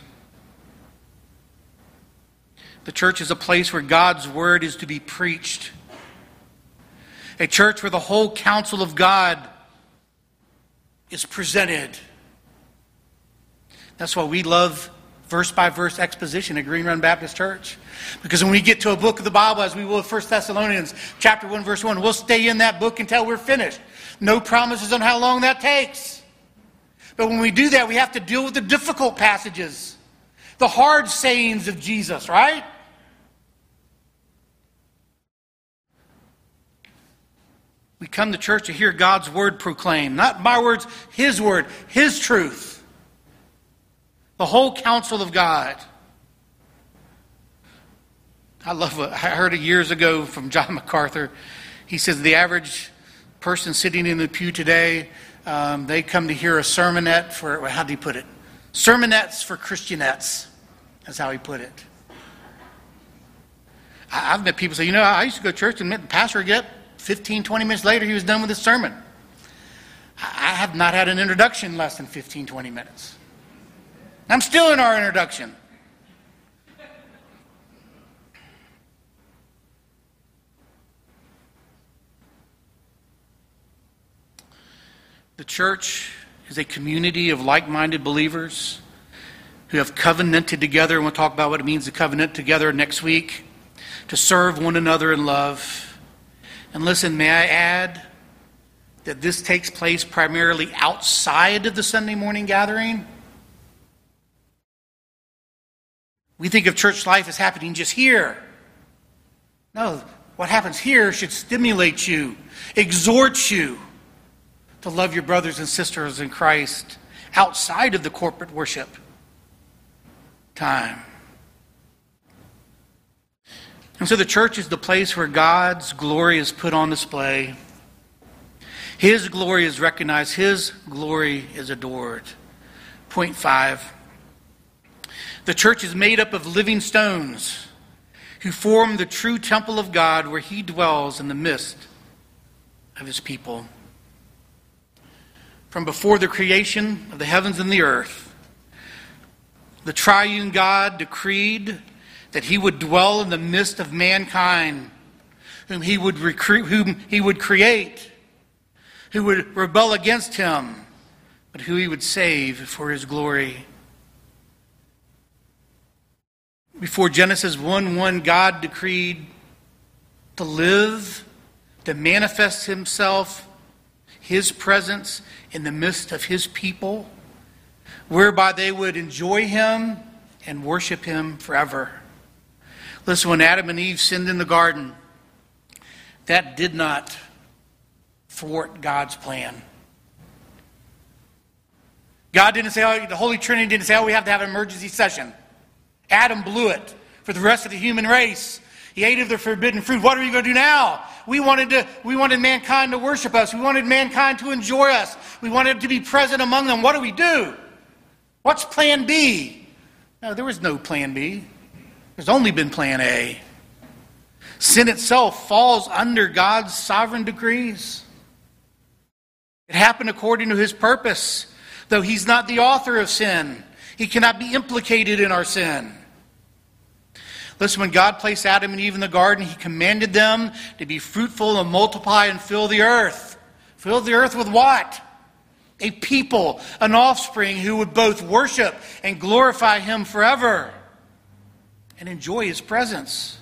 The church is a place where God's word is to be preached. A church where the whole counsel of God is presented. That's why we love verse-by-verse exposition at Green Run Baptist Church. Because when we get to a book of the Bible, as we will First Thessalonians chapter one, verse one, we'll stay in that book until we're finished. No promises on how long that takes. But when we do that, we have to deal with the difficult passages, the hard sayings of Jesus, right? We come to church to hear God's word proclaimed. Not my words, his word, his truth. The whole counsel of God. I love what I heard it years ago from John MacArthur. He says the average person sitting in the pew today, um, they come to hear a sermonette for, how did he put it? Sermonettes for Christianettes. That's how he put it. I, I've met people say, you know, I used to go to church and the pastor would get fifteen, twenty minutes later, he was done with his sermon. I, I have not had an introduction in less than fifteen, twenty minutes. I'm still in our introduction. The church is a community of like-minded believers who have covenanted together, and we'll talk about what it means to covenant together next week, to serve one another in love. And listen, may I add that this takes place primarily outside of the Sunday morning gathering? We think of church life as happening just here. No, what happens here should stimulate you, exhort you to love your brothers and sisters in Christ outside of the corporate worship time. And so the church is the place where God's glory is put on display. His glory is recognized. His glory is adored. Point five. The church is made up of living stones who form the true temple of God where he dwells in the midst of his people. From before the creation of the heavens and the earth, the triune God decreed that he would dwell in the midst of mankind, whom he would recruit, whom he would create, who would rebel against him, but who he would save for his glory. Before Genesis one one, God decreed to live, to manifest himself, his presence in the midst of his people, whereby they would enjoy him and worship him forever. Listen, when Adam and Eve sinned in the garden, that did not thwart God's plan. God didn't say, oh, the Holy Trinity didn't say, oh, we have to have an emergency session. Adam blew it for the rest of the human race. He ate of the forbidden fruit. What are we going to do now? We wanted to, we wanted mankind to worship us. We wanted mankind to enjoy us. We wanted to be present among them. What do we do? What's plan B? No, there was no plan B. There's only been plan A. Sin itself falls under God's sovereign decrees. It happened according to his purpose. Though he's not the author of sin, he cannot be implicated in our sin. Listen, when God placed Adam and Eve in the garden, he commanded them to be fruitful and multiply and fill the earth. Fill the earth with what? A people, an offspring who would both worship and glorify him forever and enjoy his presence.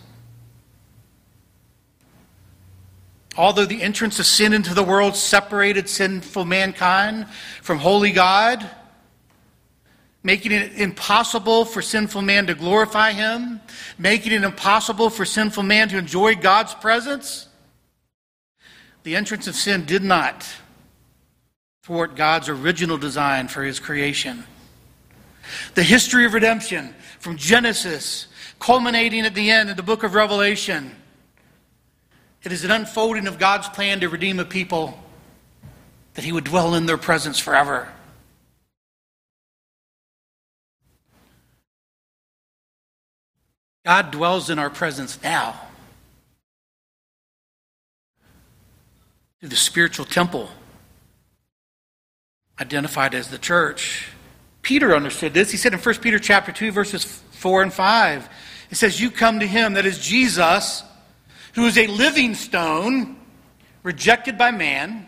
Although the entrance of sin into the world separated sinful mankind from holy God, making it impossible for sinful man to glorify him, making it impossible for sinful man to enjoy God's presence, the entrance of sin did not thwart God's original design for his creation. The history of redemption, from Genesis, culminating at the end in the book of Revelation, it is an unfolding of God's plan to redeem a people, that he would dwell in their presence forever. God dwells in our presence now through the spiritual temple identified as the church. Peter understood this. He said in First Peter chapter two, verses four and five, it says, you come to him, that is Jesus, who is a living stone, rejected by man,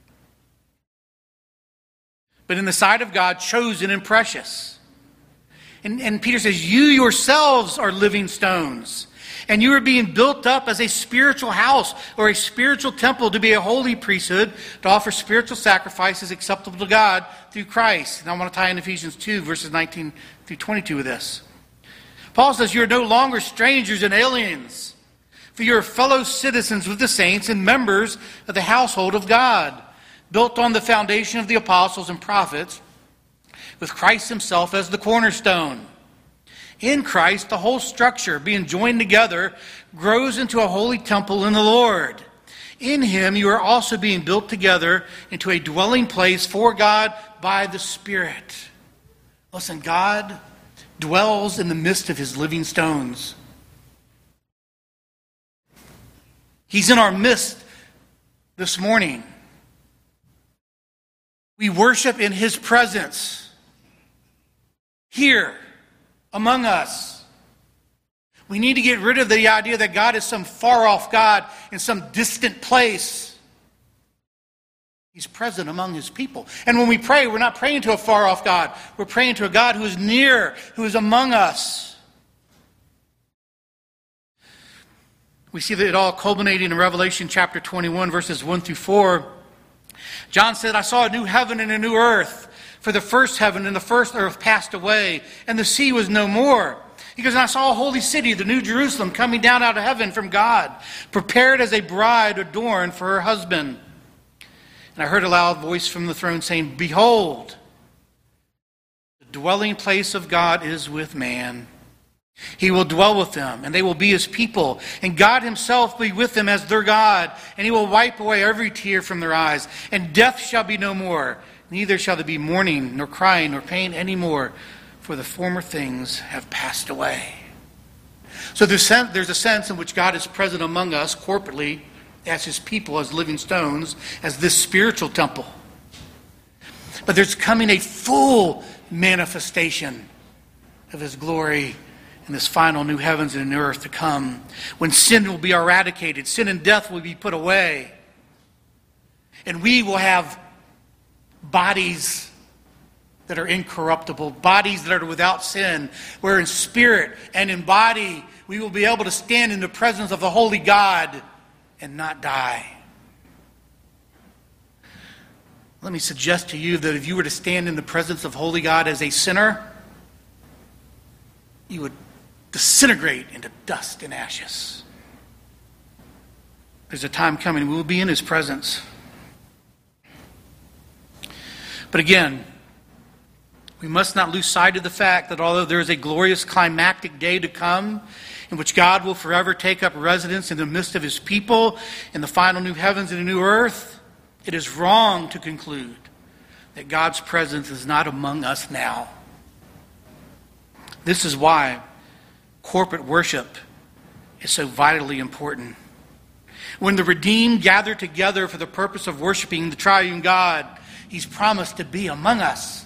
but in the sight of God, chosen and precious. And, and Peter says, you yourselves are living stones, and you are being built up as a spiritual house or a spiritual temple to be a holy priesthood, to offer spiritual sacrifices acceptable to God through Christ. And I want to tie in Ephesians two, verses nineteen through twenty-two with this. Paul says, you are no longer strangers and aliens, for you are fellow citizens with the saints and members of the household of God, built on the foundation of the apostles and prophets, with Christ himself as the cornerstone. In Christ, the whole structure, being joined together, grows into a holy temple in the Lord. In him, you are also being built together into a dwelling place for God by the Spirit. Listen, God dwells in the midst of his living stones. He's in our midst this morning. We worship in his presence. Here, among us. We need to get rid of the idea that God is some far-off God in some distant place. He's present among his people. And when we pray, we're not praying to a far-off God. We're praying to a God who is near, who is among us. We see that it all culminating in Revelation chapter twenty-one, verses one through four. John said, I saw a new heaven and a new earth. For the first heaven and the first earth passed away, and the sea was no more. He goes, and I saw a holy city, the new Jerusalem, coming down out of heaven from God, prepared as a bride adorned for her husband. And I heard a loud voice from the throne saying, behold, the dwelling place of God is with man. He will dwell with them, and they will be his people. And God himself will be with them as their God, and he will wipe away every tear from their eyes. And death shall be no more. Neither shall there be mourning, nor crying, nor pain any more, for the former things have passed away. So there's a sense in which God is present among us corporately, as his people, as living stones, as this spiritual temple. But there's coming a full manifestation of his glory in this final new heavens and new earth to come, when sin will be eradicated, sin and death will be put away, and we will have bodies that are incorruptible, bodies that are without sin, where in spirit and in body we will be able to stand in the presence of the holy God and not die. Let me suggest to you that if you were to stand in the presence of holy God as a sinner, you would disintegrate into dust and ashes. There's a time coming we will be in his presence. But again, we must not lose sight of the fact that although there is a glorious climactic day to come in which God will forever take up residence in the midst of his people in the final new heavens and the new earth, it is wrong to conclude that God's presence is not among us now. This is why corporate worship is so vitally important. When the redeemed gather together for the purpose of worshiping the triune God, he's promised to be among us.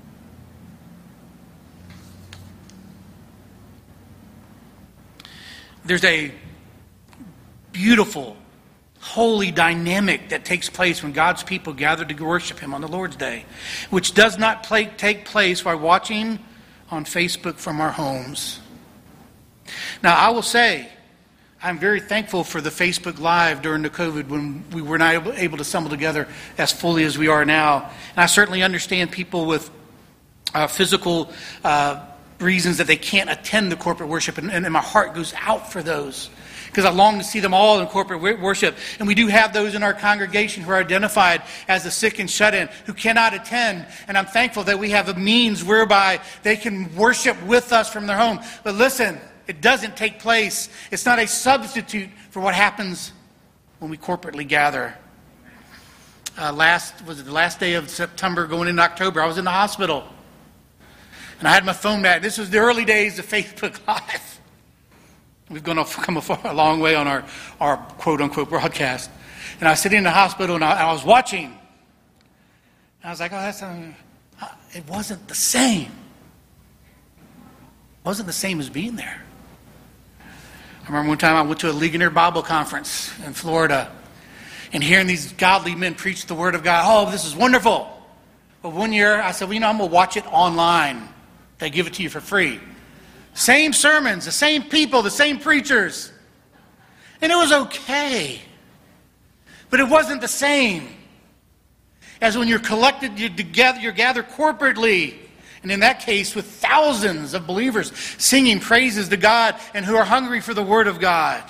There's a beautiful, holy dynamic that takes place when God's people gather to worship him on the Lord's Day, which does not play, take place while watching on Facebook from our homes. Now, I will say, I'm very thankful for the Facebook Live during the COVID when we were not able, able to assemble together as fully as we are now. And I certainly understand people with uh, physical uh, reasons that they can't attend the corporate worship, and, and my heart goes out for those, because I long to see them all in corporate worship. And we do have those in our congregation who are identified as the sick and shut-in, who cannot attend. And I'm thankful that we have a means whereby they can worship with us from their home. But listen, it doesn't take place. It's not a substitute for what happens when we corporately gather. Uh, last, was it the last day of September going into October, I was in the hospital. And I had my phone back. This was the early days of Facebook Live. We've gone off, come a, far, a long way on our, our quote-unquote broadcast. And I was sitting in the hospital, and I, I was watching. And I was like, oh, that's... Um, it wasn't the same. It wasn't the same as being there. I remember one time I went to a Ligonier Bible conference in Florida, and hearing these godly men preach the Word of God. Oh, this is wonderful. But one year, I said, well, you know, I'm going to watch it online. They give it to you for free. Same sermons, the same people, the same preachers. And it was okay. But it wasn't the same as when you're collected, you're together, you're gathered corporately. And in that case, with thousands of believers singing praises to God and who are hungry for the Word of God.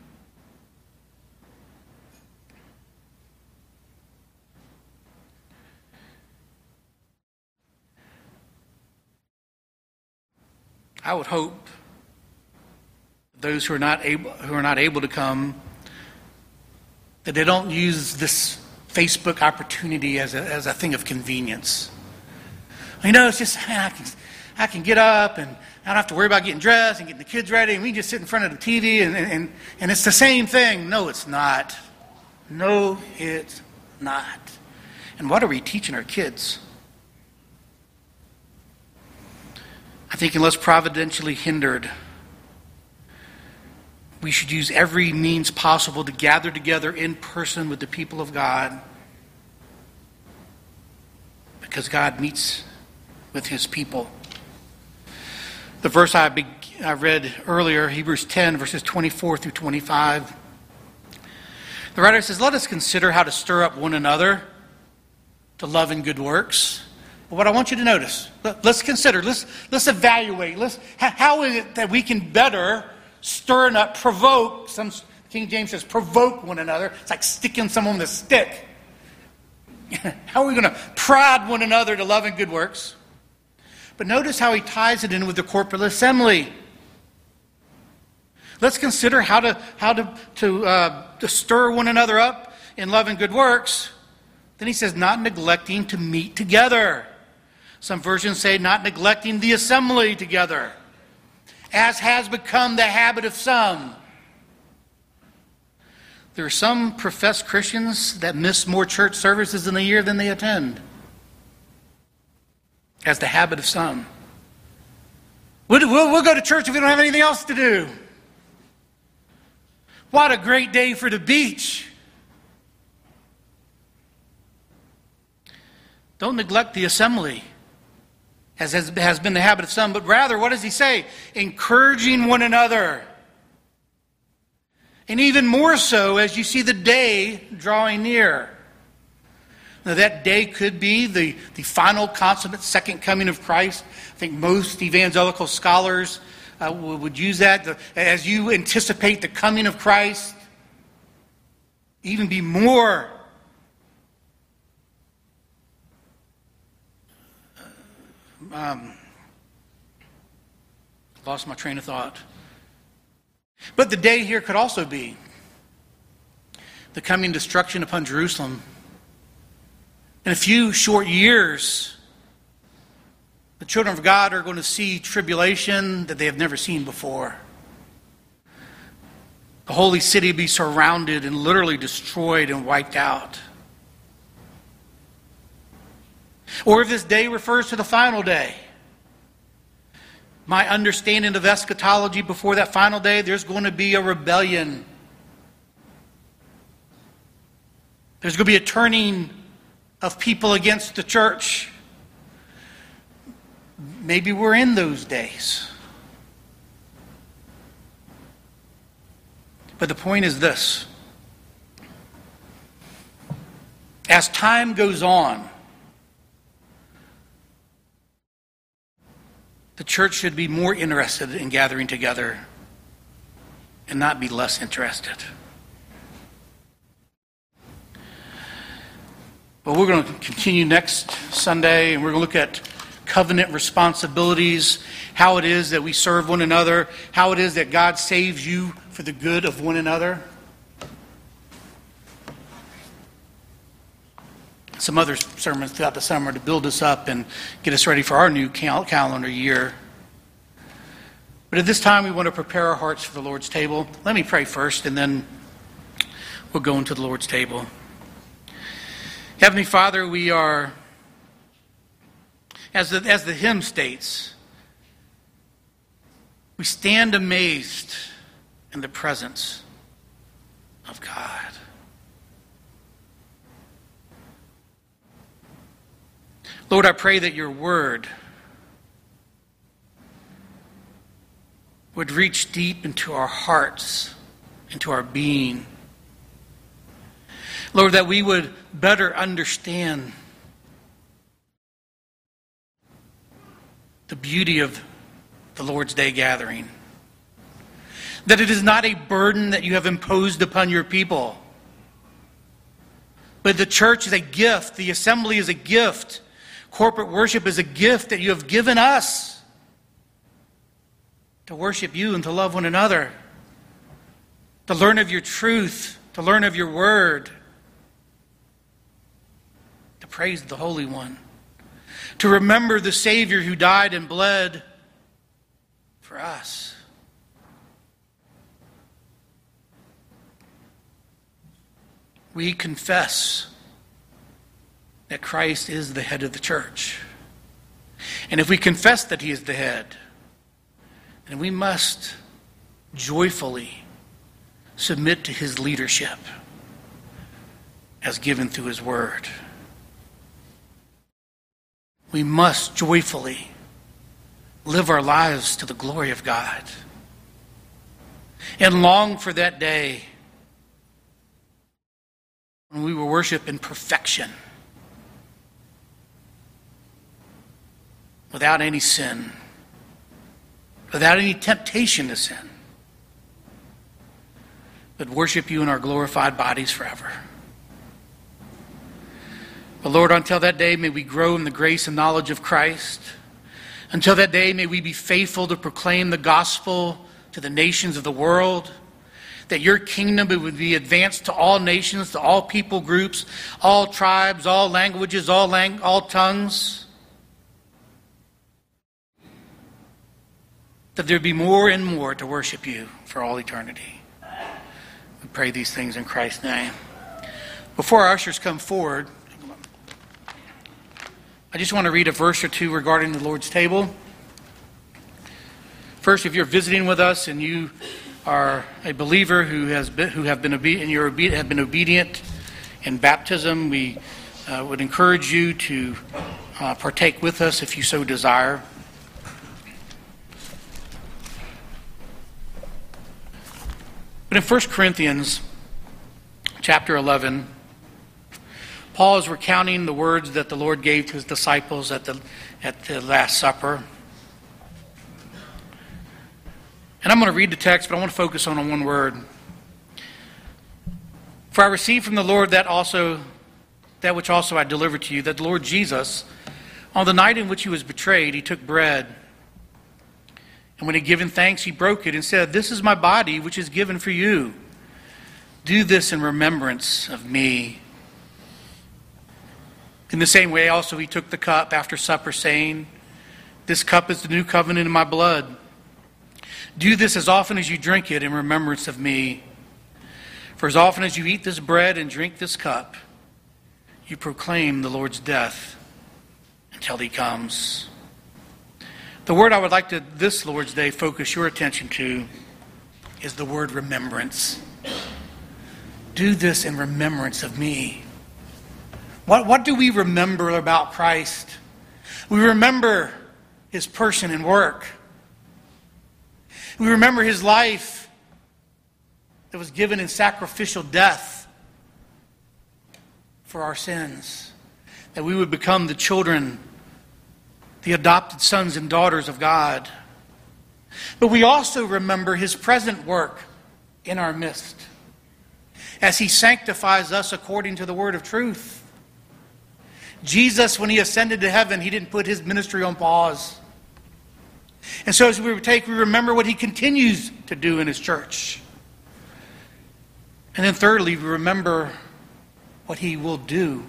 I would hope those who are not able who are not able to come, that they don't use this Facebook opportunity as a as a thing of convenience. You know, it's just man, I can I can get up and I don't have to worry about getting dressed and getting the kids ready, and we can just sit in front of the T V and and and it's the same thing. No, it's not. No, it's not. And what are we teaching our kids? I think unless providentially hindered, we should use every means possible to gather together in person with the people of God, because God meets with his people. The verse I, be, I read earlier, Hebrews ten, verses twenty-four through twenty-five. The writer says, let us consider how to stir up one another to love and good works. But what I want you to notice, let's consider, let's, let's evaluate, let's, how is it that we can better stir up, provoke, some King James says provoke one another. It's like sticking someone with a stick. How are we going to prod one another to love and good works? But notice how he ties it in with the corporate assembly. Let's consider how to how to to, uh, to stir one another up in love and good works. Then he says, not neglecting to meet together. Some versions say, not neglecting the assembly together, as has become the habit of some. There are some professed Christians that miss more church services in a year than they attend, as the habit of some. We'll, we'll, we'll go to church if we don't have anything else to do. What a great day for the beach. Don't neglect the assembly, as has, has been the habit of some, but rather, what does he say? Encouraging one another. And even more so as you see the day drawing near. Now, that day could be the, the final consummate second coming of Christ. I think most evangelical scholars uh, would use that. The, as you anticipate the coming of Christ, even be more um, lost my train of thought. But the day here could also be the coming destruction upon Jerusalem. In a few short years, the children of God are going to see tribulation that they have never seen before. The holy city will be surrounded and literally destroyed and wiped out. Or if this day refers to the final day, my understanding of eschatology before that final day, there's going to be a rebellion. There's going to be a turning of people against the church. Maybe we're in those days. But the point is this. As time goes on, the church should be more interested in gathering together and not be less interested. But we're going to continue next Sunday, and we're going to look at covenant responsibilities, how it is that we serve one another, how it is that God saves you for the good of one another. Some other sermons throughout the summer to build us up and get us ready for our new cal- calendar year. But at this time, we want to prepare our hearts for the Lord's table. Let me pray first, and then we'll go into the Lord's table. Heavenly Father, we are, as the, as the hymn states, we stand amazed in the presence of God. Lord, I pray that your word would reach deep into our hearts, into our being. Lord, that we would better understand the beauty of the Lord's Day gathering. That it is not a burden that you have imposed upon your people, but the church is a gift, the assembly is a gift, corporate worship is a gift that you have given us to worship you and to love one another, to learn of your truth, to learn of your word, to praise the Holy One, to remember the Savior who died and bled for us. We confess that Christ is the head of the church. And if we confess that he is the head, then we must joyfully submit to his leadership as given through his word. We must joyfully live our lives to the glory of God and long for that day when we will worship in perfection, without any sin, without any temptation to sin, but worship you in our glorified bodies forever. But Lord, until that day, may we grow in the grace and knowledge of Christ. Until that day, may we be faithful to proclaim the gospel to the nations of the world, that your kingdom would be advanced to all nations, to all people groups, all tribes, all languages, all lang- all tongues. That there be more and more to worship you for all eternity. We pray these things in Christ's name. Before our ushers come forward, I just want to read a verse or two regarding the Lord's table. First, if you're visiting with us and you are a believer who has been, who have been obe- and you have been obedient in baptism, we uh, would encourage you to uh, partake with us if you so desire. But in First Corinthians chapter eleven, Paul is recounting the words that the Lord gave to his disciples at the at the Last Supper. And I'm going to read the text, but I want to focus on one word. For I received from the Lord that also that which also I delivered to you, that the Lord Jesus, on the night in which he was betrayed, he took bread. And when he had given thanks, he broke it and said, "This is my body, which is given for you. Do this in remembrance of me." In the same way also he took the cup after supper, saying, "This cup is the new covenant in my blood. Do this as often as you drink it in remembrance of me. For as often as you eat this bread and drink this cup, you proclaim the Lord's death until he comes." The word I would like to, this Lord's Day, focus your attention to is the word remembrance. Do this in remembrance of me. What, what do we remember about Christ? We remember his person and work. We remember his life that was given in sacrificial death for our sins, that we would become the children, the adopted sons and daughters of God. But we also remember his present work in our midst, as he sanctifies us according to the word of truth. Jesus, when he ascended to heaven, he didn't put his ministry on pause. And so as we take, we remember what he continues to do in his church. And then thirdly, we remember what he will do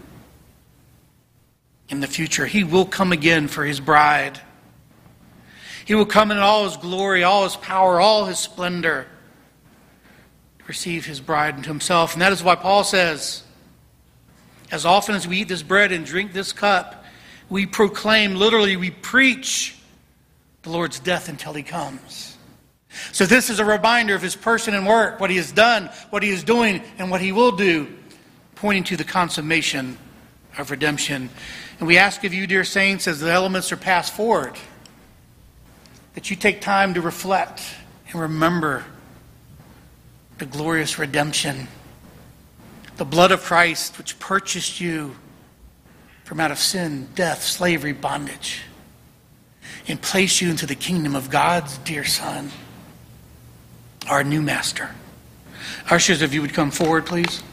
in the future. He will come again for his bride. He will come in all his glory, all his power, all his splendor, to receive his bride into himself. And that is why Paul says, as often as we eat this bread and drink this cup, we proclaim, literally we preach, the Lord's death until he comes. So this is a reminder of his person and work, what he has done, what he is doing, and what he will do, pointing to the consummation of redemption. And we ask of you, dear saints, as the elements are passed forward, that you take time to reflect and remember the glorious redemption, the blood of Christ which purchased you from out of sin, death, slavery, bondage, and placed you into the kingdom of God's dear Son, our new master. Ushers, if you would come forward, please.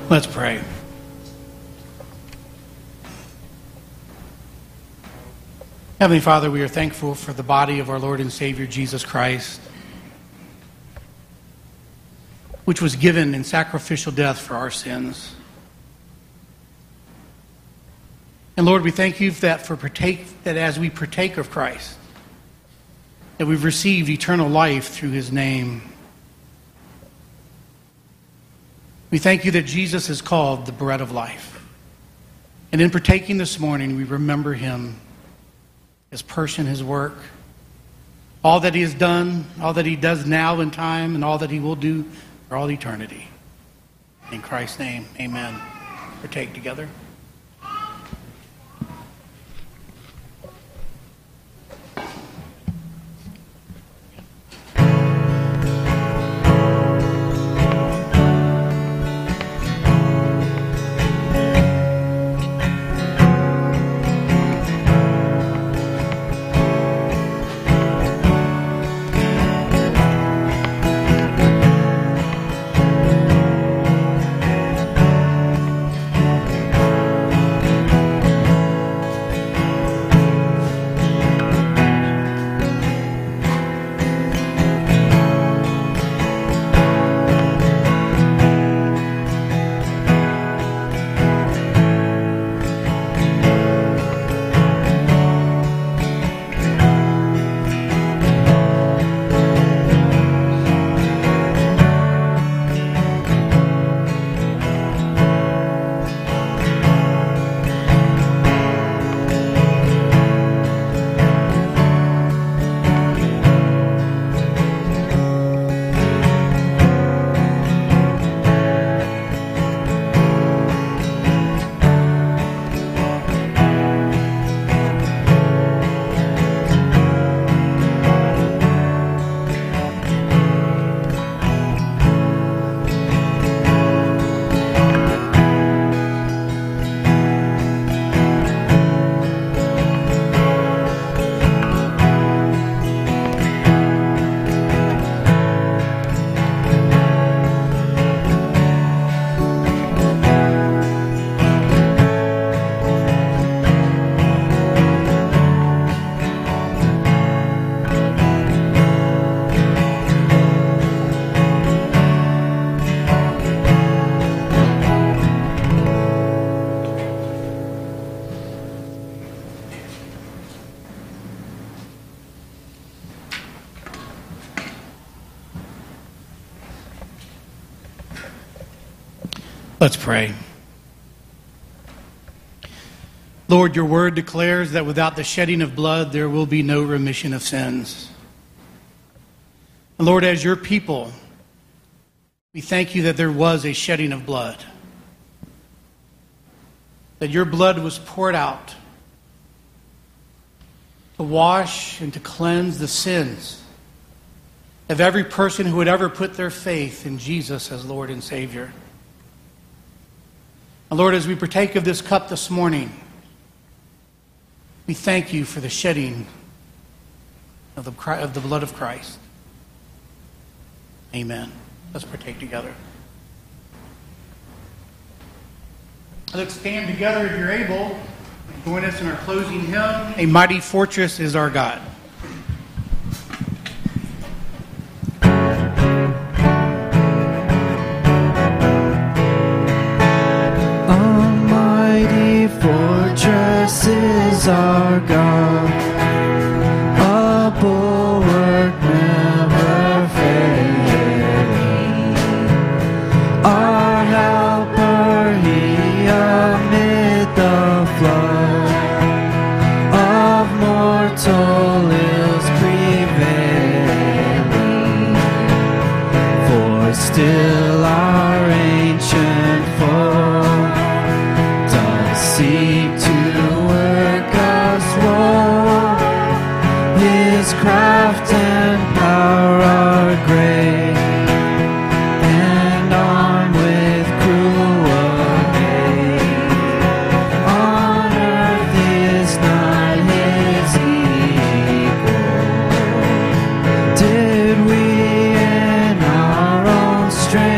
Let's pray. Heavenly Father, we are thankful for the body of our Lord and Savior Jesus Christ, which was given in sacrificial death for our sins. And Lord, we thank you that for partake that as we partake of Christ, that we've received eternal life through his name. We thank you that Jesus is called the bread of life. And in partaking this morning, we remember him, his person, his work, all that he has done, all that he does now in time, and all that he will do for all eternity. In Christ's name, amen. Partake together. Let's pray. Lord, your word declares that without the shedding of blood, there will be no remission of sins. And Lord, as your people, we thank you that there was a shedding of blood, that your blood was poured out to wash and to cleanse the sins of every person who would ever put their faith in Jesus as Lord and Savior. And Lord, as we partake of this cup this morning, we thank you for the shedding of the, of the blood of Christ. Amen. Let's partake together. Let's stand together if you're able. Join us in our closing hymn, A Mighty Fortress is Our God. Fortress is our God, a bulwark never failing, our helper he amid the flood of mortal ills prevailing, for still our ancient foe seek to work us woe. His craft and power are great, and armed with cruel hate. On earth is not his equal. Did we in our own strength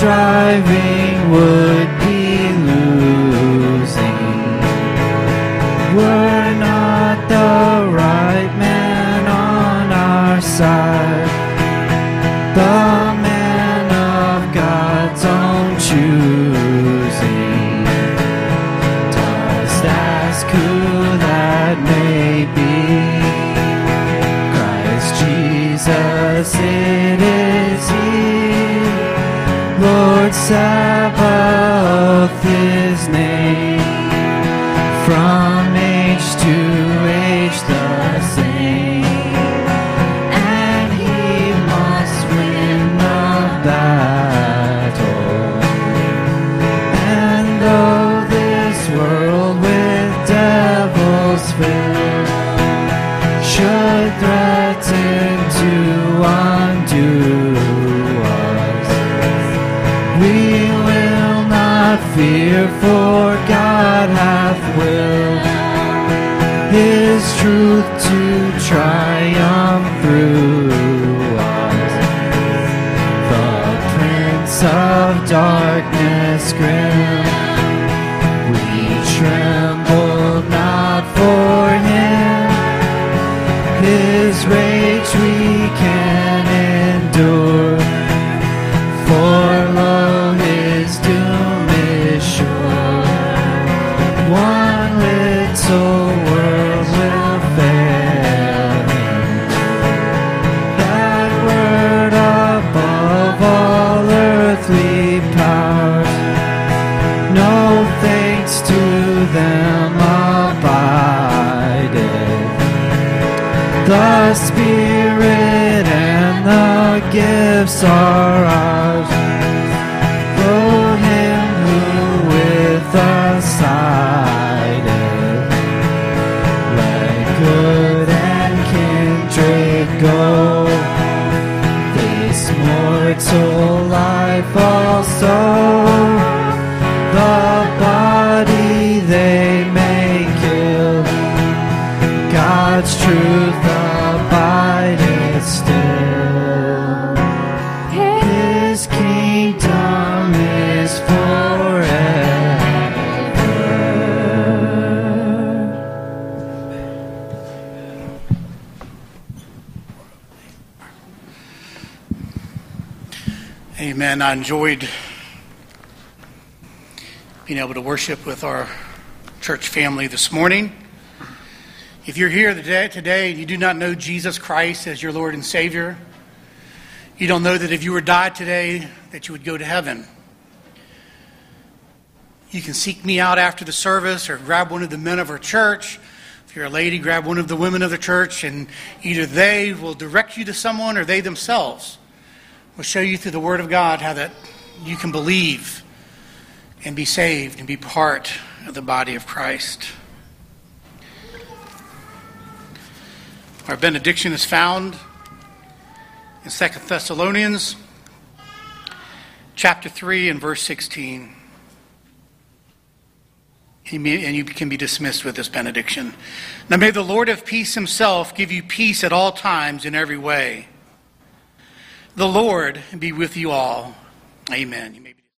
striving would be losing. We're not the right man on our side, the man of God's own choosing. Just ask who that may be. Christ Jesus, it is He, Lord Sabaoth, His name. From age to age the same, and He must win the battle. And though this world with devils filled should threaten to undo us, we will not fear, for God hath willed His truth to triumph through us. The Prince of Darkness grim, we tremble not for Him. His rage we can endure, for lo, His doom is sure. One little world will fail Him, that word above all earthly powers, no thanks to them abideth. The Spirit and the gifts are ours, through Him who with us sideth. Let good and kindred go, this mortal life also. The body they may kill, God's truth abideth still. His kingdom is forever. Amen. I enjoyed being able to worship with our church family this morning. If you're here today, today and you do not know Jesus Christ as your Lord and Savior, you don't know that if you were died today, that you would go to heaven. You can seek me out after the service or grab one of the men of our church. If you're a lady, grab one of the women of the church, and either they will direct you to someone or they themselves will show you through the Word of God how that you can believe and be saved and be part of the body of Christ. Our benediction is found in Second Thessalonians chapter three and verse sixteen. And you can be dismissed with this benediction. Now may the Lord of peace Himself give you peace at all times in every way. The Lord be with you all. Amen. You may be